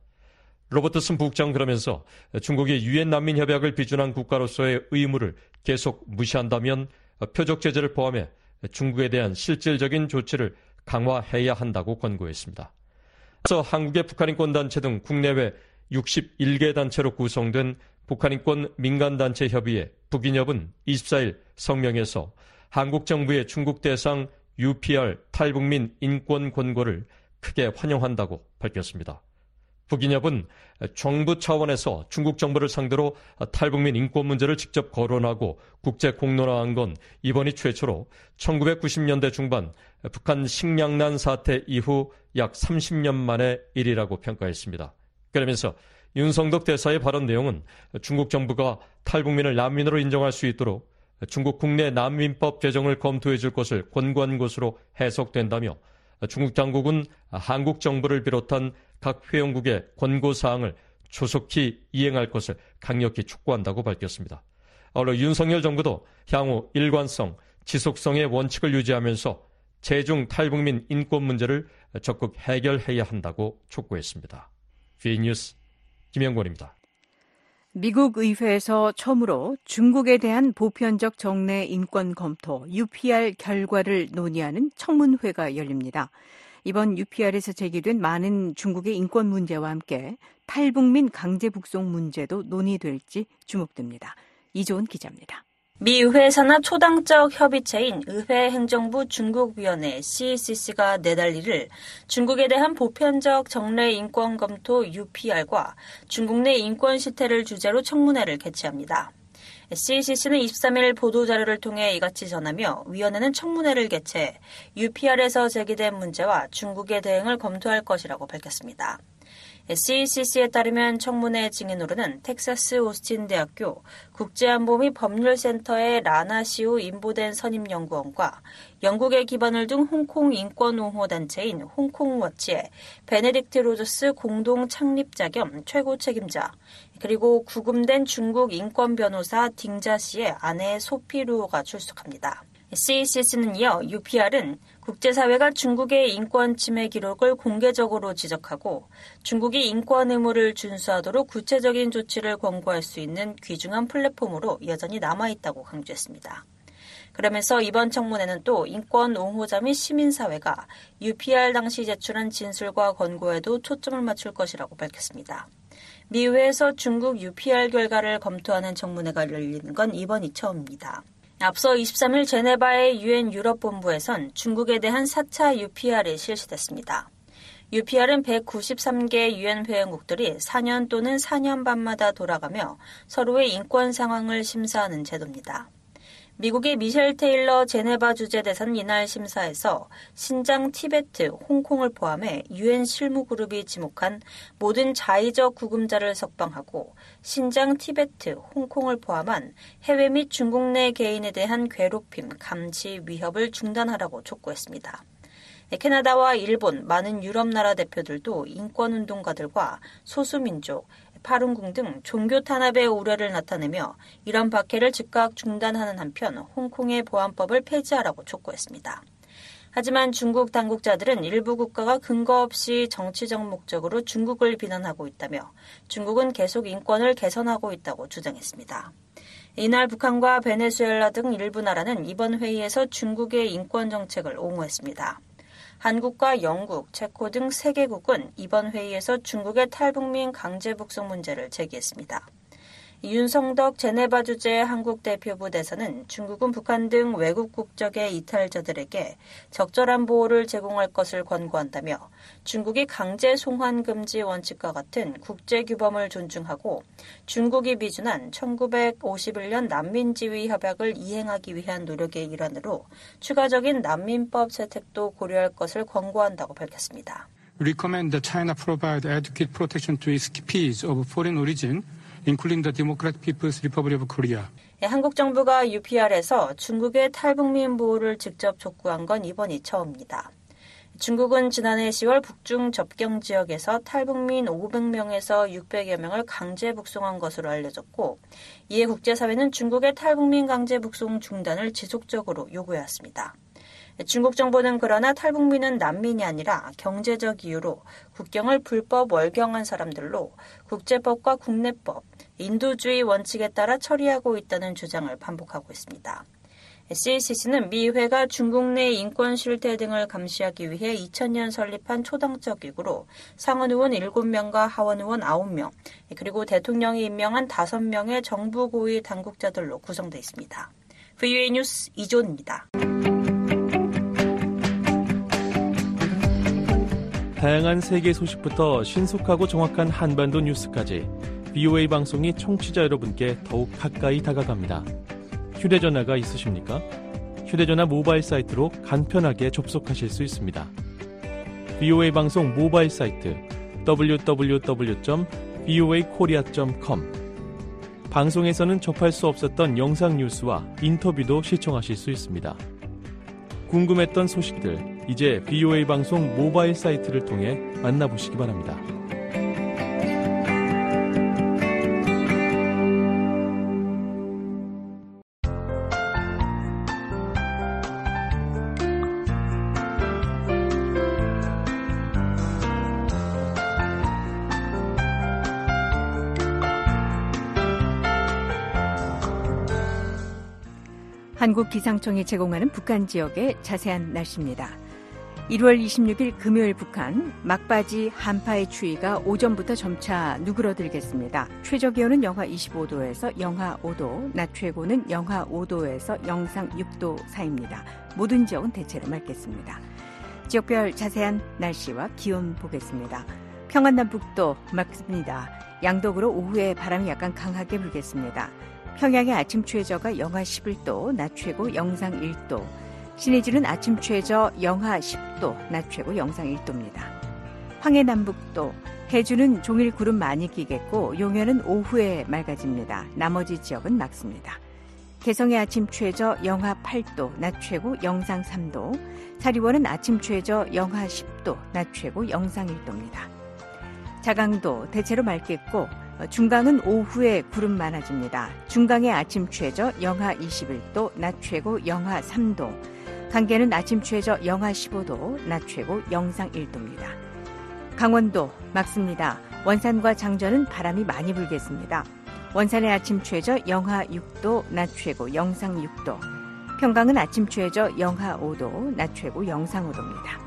로버트슨 부국장은 그러면서 중국이 유엔 난민 협약을 비준한 국가로서의 의무를 계속 무시한다면 표적 제재를 포함해 중국에 대한 실질적인 조치를 강화해야 한다고 권고했습니다. 그래서 한국의 북한인권단체 등 국내외 육십일 개 단체로 구성된 북한인권 민간단체 협의회 북인협은 이십사 일 성명에서 한국 정부의 중국 대상 유피알 탈북민 인권 권고를 크게 환영한다고 밝혔습니다. 북인협은 정부 차원에서 중국 정부를 상대로 탈북민 인권 문제를 직접 거론하고 국제 공론화한 건 이번이 최초로 천구백구십 년대 중반 북한 식량난 사태 이후 약 삼십 년 만의 일이라고 평가했습니다. 그러면서 윤성덕 대사의 발언 내용은 중국 정부가 탈북민을 난민으로 인정할 수 있도록 중국 국내 난민법 개정을 검토해 줄 것을 권고한 것으로 해석된다며 중국 당국은 한국 정부를 비롯한 각 회원국의 권고사항을 조속히 이행할 것을 강력히 촉구한다고 밝혔습니다. 아울러 윤석열 정부도 향후 일관성, 지속성의 원칙을 유지하면서 제중 탈북민 인권 문제를 적극 해결해야 한다고 촉구했습니다. 비뉴스 김영권입니다. 미국 의회에서 처음으로 중국에 대한 보편적 정례 인권 검토 유피알 결과를 논의하는 청문회가 열립니다. 이번 유피알에서 제기된 많은 중국의 인권 문제와 함께 탈북민 강제 북송 문제도 논의될지 주목됩니다. 이조은 기자입니다. 미 의회 산하 초당적 협의체인 의회행정부 중국위원회 씨이씨씨가 내달 일 일 중국에 대한 보편적 정례 인권 검토 유피알과 중국 내 인권 실태를 주제로 청문회를 개최합니다. 씨이씨씨는 이십삼 일 보도자료를 통해 이같이 전하며 위원회는 청문회를 개최해 유피알에서 제기된 문제와 중국의 대응을 검토할 것이라고 밝혔습니다. 씨이씨씨에 따르면 청문회 증인으로는 텍사스 오스틴 대학교 국제안보 및 법률센터의 라나 시우 인보된 선임연구원과 영국에 기반을 둔 홍콩 인권 옹호 단체인 홍콩워치의 베네딕트 로저스 공동 창립자 겸 최고 책임자, 그리고 구금된 중국 인권 변호사 딩자 씨의 아내 소피 루오가 출석합니다. 씨이씨씨는 이어 유피알은 국제사회가 중국의 인권 침해 기록을 공개적으로 지적하고 중국이 인권 의무를 준수하도록 구체적인 조치를 권고할 수 있는 귀중한 플랫폼으로 여전히 남아있다고 강조했습니다. 그러면서 이번 청문회는 또 인권 옹호자 및 시민사회가 유피알 당시 제출한 진술과 권고에도 초점을 맞출 것이라고 밝혔습니다. 미 의회에서 중국 유피알 결과를 검토하는 청문회가 열리는 건 이번이 처음입니다. 앞서 이십삼 일 제네바의 유엔 유럽본부에선 중국에 대한 사 차 유피알이 실시됐습니다. 유피알은 백구십삼 개 유엔 회원국들이 사 년 또는 사 년 반마다 돌아가며 서로의 인권 상황을 심사하는 제도입니다. 미국의 미셸 테일러 제네바 주재대사는 이날 심사에서 신장, 티베트, 홍콩을 포함해 유엔 실무그룹이 지목한 모든 자의적 구금자를 석방하고 신장, 티베트, 홍콩을 포함한 해외 및 중국 내 개인에 대한 괴롭힘, 감시, 위협을 중단하라고 촉구했습니다. 캐나다와 일본, 많은 유럽 나라 대표들도 인권운동가들과 소수민족, 파룬궁 등 종교 탄압의 우려를 나타내며 이런 박해를 즉각 중단하는 한편 홍콩의 보안법을 폐지하라고 촉구했습니다. 하지만 중국 당국자들은 일부 국가가 근거 없이 정치적 목적으로 중국을 비난하고 있다며 중국은 계속 인권을 개선하고 있다고 주장했습니다. 이날 북한과 베네수엘라 등 일부 나라는 이번 회의에서 중국의 인권 정책을 옹호했습니다. 한국과 영국, 체코 등 세 개국은 이번 회의에서 중국의 탈북민 강제 북송 문제를 제기했습니다. 윤성덕 제네바 주재 한국 대표부 대사는 중국은 북한 등 외국 국적의 이탈자들에게 적절한 보호를 제공할 것을 권고한다며 중국이 강제 송환 금지 원칙과 같은 국제규범을 존중하고 중국이 비준한 천구백오십일 년 난민지위 협약을 이행하기 위한 노력의 일환으로 추가적인 난민법 채택도 고려할 것을 권고한다고 밝혔습니다. Recommend that China provide adequate protection to escapees of foreign origin, including the Democratic People's Republic of Korea. 한국 정부가 유피알에서 중국의 탈북민 보호를 직접 촉구한 건 이번이 처음입니다. 중국은 지난해 시월 북중 접경 지역에서 탈북민 오백 명에서 육백여 명을 강제 북송한 것으로 알려졌고, 이에 국제사회는 중국의 탈북민 강제 북송 중단을 지속적으로 요구해왔습니다. 중국 정부는 그러나 탈북민은 난민이 아니라 경제적 이유로 국경을 불법 월경한 사람들로 국제법과 국내법, 인도주의 원칙에 따라 처리하고 있다는 주장을 반복하고 있습니다. 씨이씨씨는 미 의회가 중국 내 인권 실태 등을 감시하기 위해 이천 년 설립한 초당적 기구로 상원 의원 일곱 명과 하원 의원 아홉 명, 그리고 대통령이 임명한 다섯 명의 정부 고위 당국자들로 구성되어 있습니다. 브이오에이 뉴스 이존입니다. 다양한 세계 소식부터 신속하고 정확한 한반도 뉴스까지 비오에이 방송이 청취자 여러분께 더욱 가까이 다가갑니다. 휴대전화가 있으십니까? 휴대전화 모바일 사이트로 간편하게 접속하실 수 있습니다. 비오에이 방송 모바일 사이트 더블유 더블유 더블유 점 비오에이 코리아 점 컴. 방송에서는 접할 수 없었던 영상 뉴스와 인터뷰도 시청하실 수 있습니다. 궁금했던 소식들, 이제 비오에이 방송 모바일 사이트를 통해 만나보시기 바랍니다. 한국기상청이 제공하는 북한 지역의 자세한 날씨입니다. 일월 이십육일 금요일 북한 막바지 한파의 추위가 오전부터 점차 누그러들겠습니다. 최저기온은 영하 이십오도에서 영하 오도, 낮 최고는 영하 오도에서 영상 육도 사이입니다. 모든 지역은 대체로 맑겠습니다. 지역별 자세한 날씨와 기온 보겠습니다. 평안남북도 맑습니다. 양덕으로 오후에 바람이 약간 강하게 불겠습니다. 평양의 아침 최저가 영하 십일도, 낮 최고 영상 일도, 신의주는 아침 최저 영하 십도, 낮 최고 영상 일도입니다. 황해남북도, 해주는 종일 구름 많이 끼겠고 용현은 오후에 맑아집니다. 나머지 지역은 맑습니다. 개성의 아침 최저 영하 팔도, 낮 최고 영상 삼도, 사리원은 아침 최저 영하 십도, 낮 최고 영상 일도입니다. 자강도 대체로 맑겠고 중강은 오후에 구름 많아집니다. 중강의 아침 최저 영하 이십일도, 낮 최고 영하 삼도, 강계는 아침 최저 영하 십오도, 낮 최고 영상 일도입니다. 강원도 맑습니다. 원산과 장전은 바람이 많이 불겠습니다. 원산의 아침 최저 영하 육도, 낮 최고 영상 육도, 평강은 아침 최저 영하 오도, 낮 최고 영상 오도입니다.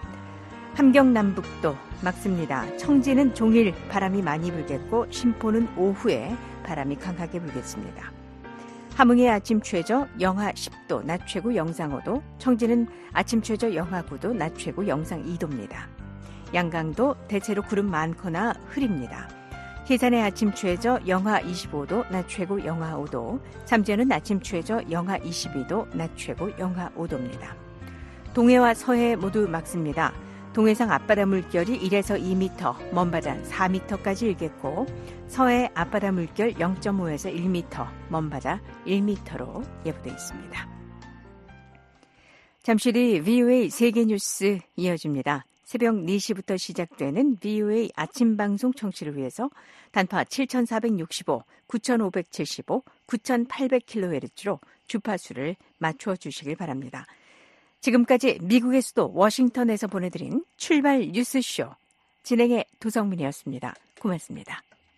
함경남북도 맑습니다. 청진은 종일 바람이 많이 불겠고 신포는 오후에 바람이 강하게 불겠습니다. 함흥의 아침 최저 영하 십도, 낮 최고 영상 오도, 청진은 아침 최저 영하 구도, 낮 최고 영상 이도입니다. 양강도 대체로 구름 많거나 흐립니다. 해산의 아침 최저 영하 이십오도, 낮 최고 영하 오도, 삼재는 아침 최저 영하 이십이도, 낮 최고 영하 오도입니다. 동해와 서해 모두 맑습니다. 동해상 앞바다 물결이 일에서 이 미터, 먼바다 사 미터까지 일겠고 서해 앞바다 물결 영 점 오에서 일 미터, 먼바다 일 미터로 예보되어 있습니다. 잠시 뒤 브이오에이 세계뉴스 이어집니다. 새벽 네 시부터 시작되는 브이오에이 아침방송 청취를 위해서 단파 칠천사백육십오, 구천오백칠십오, 구천팔백 킬로헤르츠로 주파수를 맞춰주시길 바랍니다. 지금까지 미국의 수도 워싱턴에서 보내드린 출발 뉴스쇼 진행의 도성민이었습니다. 고맙습니다.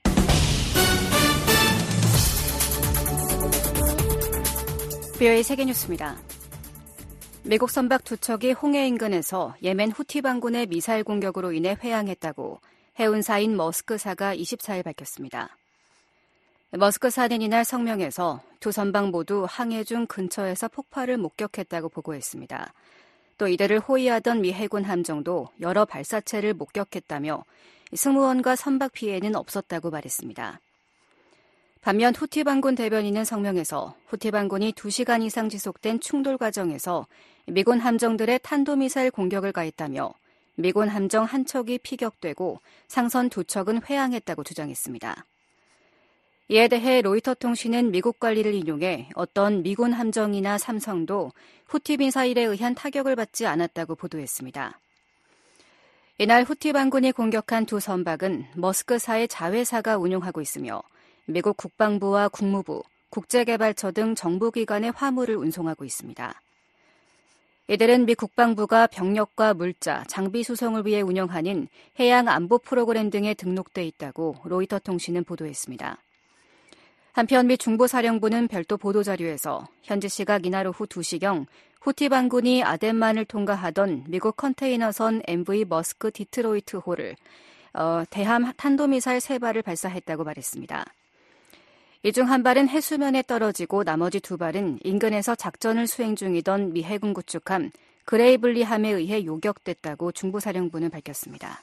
브이오에이 세계뉴스입니다. 미국 선박 두 척이 홍해 인근에서 예멘 후티 반군의 미사일 공격으로 인해 회항했다고 해운사인 머스크사가 이십사일 밝혔습니다. 머스크사는 이날 성명에서 두 선박 모두 항해 중 근처에서 폭발을 목격했다고 보고했습니다. 또 이들을 호위하던 미 해군 함정도 여러 발사체를 목격했다며 승무원과 선박 피해는 없었다고 말했습니다. 반면 후티 반군 대변인은 성명에서 후티 반군이 두 시간 이상 지속된 충돌 과정에서 미군 함정들의 탄도미사일 공격을 가했다며 미군 함정 한 척이 피격되고 상선 두 척은 회항했다고 주장했습니다. 이에 대해 로이터 통신은 미국 관리를 인용해 어떤 미군 함정이나 삼성도 후티 미사일에 의한 타격을 받지 않았다고 보도했습니다. 이날 후티 반군이 공격한 두 선박은 머스크사의 자회사가 운용하고 있으며 미국 국방부와 국무부, 국제개발처 등 정부기관의 화물을 운송하고 있습니다. 이들은 미 국방부가 병력과 물자, 장비 수송을 위해 운영하는 해양 안보 프로그램 등에 등록돼 있다고 로이터 통신은 보도했습니다. 한편 미 중부사령부는 별도 보도자료에서 현지 시각 이날 오후 두 시경 후티 반군이 아덴만을 통과하던 미국 컨테이너선 엠브이 머스크 디트로이트호를 어, 대함 탄도미사일 세 발을 발사했다고 말했습니다. 이 중 한 발은 해수면에 떨어지고 나머지 두 발은 인근에서 작전을 수행 중이던 미 해군 구축함 그레이블리함에 의해 요격됐다고 중부사령부는 밝혔습니다.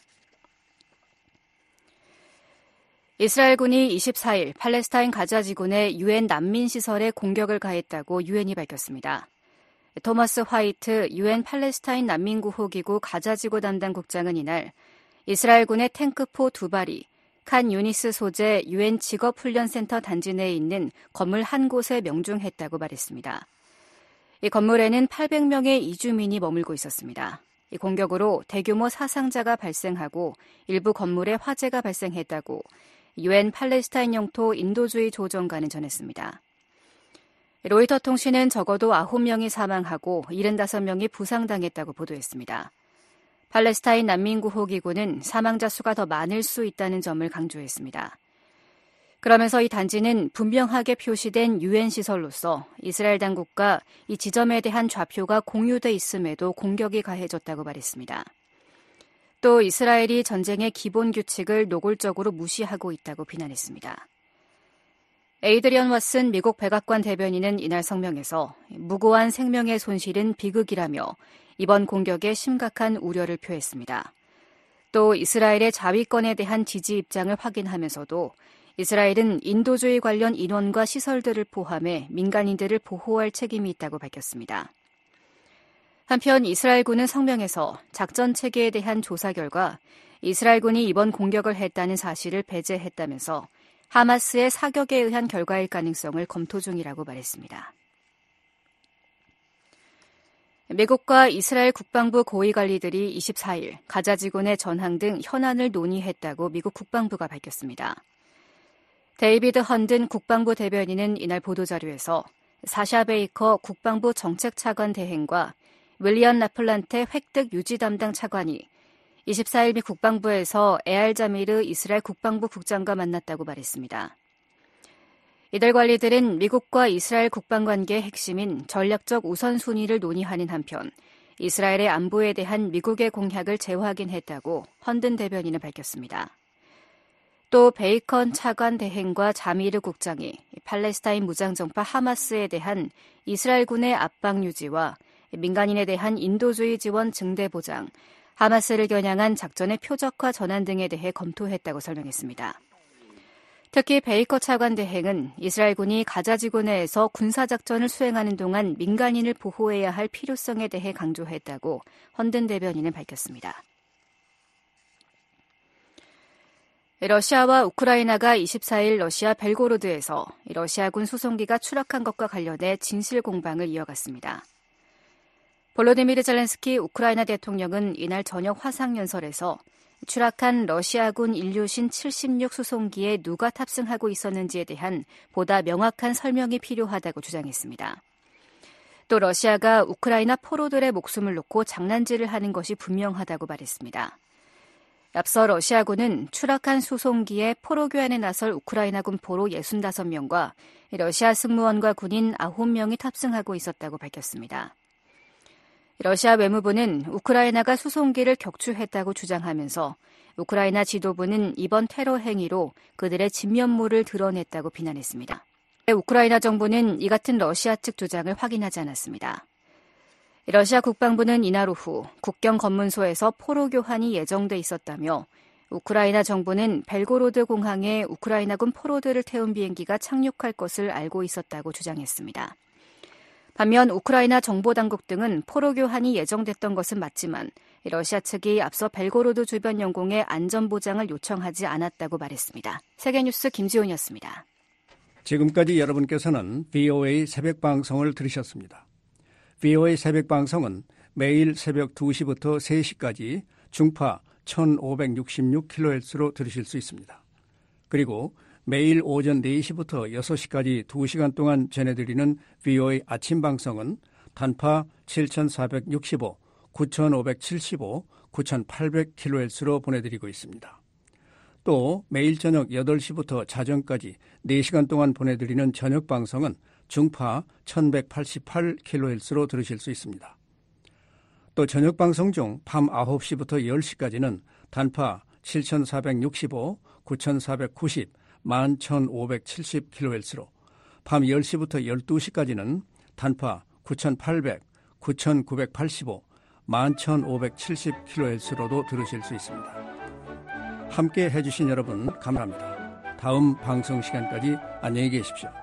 이스라엘군이 이십사일 팔레스타인 가자지구내 유엔 난민시설에 공격을 가했다고 유엔이 밝혔습니다. 토머스 화이트 유엔 팔레스타인 난민구호기구 가자지구 담당 국장은 이날 이스라엘군의 탱크포 두 발이 칸 유니스 소재 유엔 직업훈련센터 단지 내에 있는 건물 한 곳에 명중했다고 말했습니다. 이 건물에는 팔백 명의 이주민이 머물고 있었습니다. 이 공격으로 대규모 사상자가 발생하고 일부 건물에 화재가 발생했다고 유엔 팔레스타인 영토 인도주의 조정관은 전했습니다. 로이터 통신은 적어도 아홉 명이 사망하고 칠십오 명이 부상당했다고 보도했습니다. 팔레스타인 난민구호기구는 사망자 수가 더 많을 수 있다는 점을 강조했습니다. 그러면서 이 단지는 분명하게 표시된 유엔 시설로서 이스라엘 당국과 이 지점에 대한 좌표가 공유돼 있음에도 공격이 가해졌다고 말했습니다. 또 이스라엘이 전쟁의 기본 규칙을 노골적으로 무시하고 있다고 비난했습니다. 에이드리언 왓슨 미국 백악관 대변인은 이날 성명에서 무고한 생명의 손실은 비극이라며 이번 공격에 심각한 우려를 표했습니다. 또 이스라엘의 자위권에 대한 지지 입장을 확인하면서도 이스라엘은 인도주의 관련 인원과 시설들을 포함해 민간인들을 보호할 책임이 있다고 밝혔습니다. 한편 이스라엘군은 성명에서 작전 체계에 대한 조사 결과 이스라엘군이 이번 공격을 했다는 사실을 배제했다면서 하마스의 사격에 의한 결과일 가능성을 검토 중이라고 말했습니다. 미국과 이스라엘 국방부 고위관리들이 이십사일 가자 지구내 전황 등 현안을 논의했다고 미국 국방부가 밝혔습니다. 데이비드 헌든 국방부 대변인은 이날 보도자료에서 사샤 베이커 국방부 정책차관 대행과 윌리엄 라플란테 획득 유지 담당 차관이 이십사일 미 국방부에서 에알 자미르 이스라엘 국방부 국장과 만났다고 말했습니다. 이들 관리들은 미국과 이스라엘 국방관계의 핵심인 전략적 우선순위를 논의하는 한편 이스라엘의 안보에 대한 미국의 공약을 재확인했다고 헌든 대변인은 밝혔습니다. 또 베이컨 차관 대행과 자미르 국장이 팔레스타인 무장정파 하마스에 대한 이스라엘군의 압박 유지와 민간인에 대한 인도주의 지원 증대 보장, 하마스를 겨냥한 작전의 표적화 전환 등에 대해 검토했다고 설명했습니다. 특히 베이커 차관 대행은 이스라엘군이 가자 지구 내에서 군사작전을 수행하는 동안 민간인을 보호해야 할 필요성에 대해 강조했다고 헌든 대변인은 밝혔습니다. 러시아와 우크라이나가 이십사일 러시아 벨고로드에서 러시아군 수송기가 추락한 것과 관련해 진실 공방을 이어갔습니다. 볼로디미르 젤렌스키 우크라이나 대통령은 이날 저녁 화상연설에서 추락한 러시아군 인류신 칠십육 수송기에 누가 탑승하고 있었는지에 대한 보다 명확한 설명이 필요하다고 주장했습니다. 또 러시아가 우크라이나 포로들의 목숨을 놓고 장난질을 하는 것이 분명하다고 말했습니다. 앞서 러시아군은 추락한 수송기에 포로 교환에 나설 우크라이나군 포로 육십오 명과 러시아 승무원과 군인 아홉 명이 탑승하고 있었다고 밝혔습니다. 러시아 외무부는 우크라이나가 수송기를 격추했다고 주장하면서 우크라이나 지도부는 이번 테러 행위로 그들의 진면모를 드러냈다고 비난했습니다. 우크라이나 정부는 이 같은 러시아 측 주장을 확인하지 않았습니다. 러시아 국방부는 이날 오후 국경 검문소에서 포로 교환이 예정돼 있었다며 우크라이나 정부는 벨고로드 공항에 우크라이나군 포로들을 태운 비행기가 착륙할 것을 알고 있었다고 주장했습니다. 반면 우크라이나 정보당국 등은 포로 교환이 예정됐던 것은 맞지만 러시아 측이 앞서 벨고로드 주변 영공에 안전보장을 요청하지 않았다고 말했습니다. 세계뉴스 김지훈이었습니다. 지금까지 여러분께서는 브이오에이 새벽방송을 들으셨습니다. 브이오에이 새벽방송은 매일 새벽 두 시부터 세 시까지 중파 천오백육십육 킬로헤르츠로 들으실 수 있습니다. 그리고 매일 오전 네 시부터 여섯 시까지 두 시간 동안 전해드리는 브이오에이 아침방송은 단파 칠천사백육십오, 구천오백칠십오, 구천팔백 킬로헤르츠로 보내드리고 있습니다. 또 매일 저녁 여덟 시부터 자정까지 네 시간 동안 보내드리는 저녁방송은 중파 천백팔십팔 킬로헤르츠로 들으실 수 있습니다. 또 저녁방송 중 밤 아홉 시부터 열 시까지는 단파 칠천사백육십오, 구천사백구십, 만 천오백칠십 킬로헤르츠로 밤 열 시부터 열두 시까지는 단파 구천팔백, 구천구백팔십오, 만 천오백칠십 킬로헤르츠로도 들으실 수 있습니다. 함께 해주신 여러분 감사합니다. 다음 방송 시간까지 안녕히 계십시오.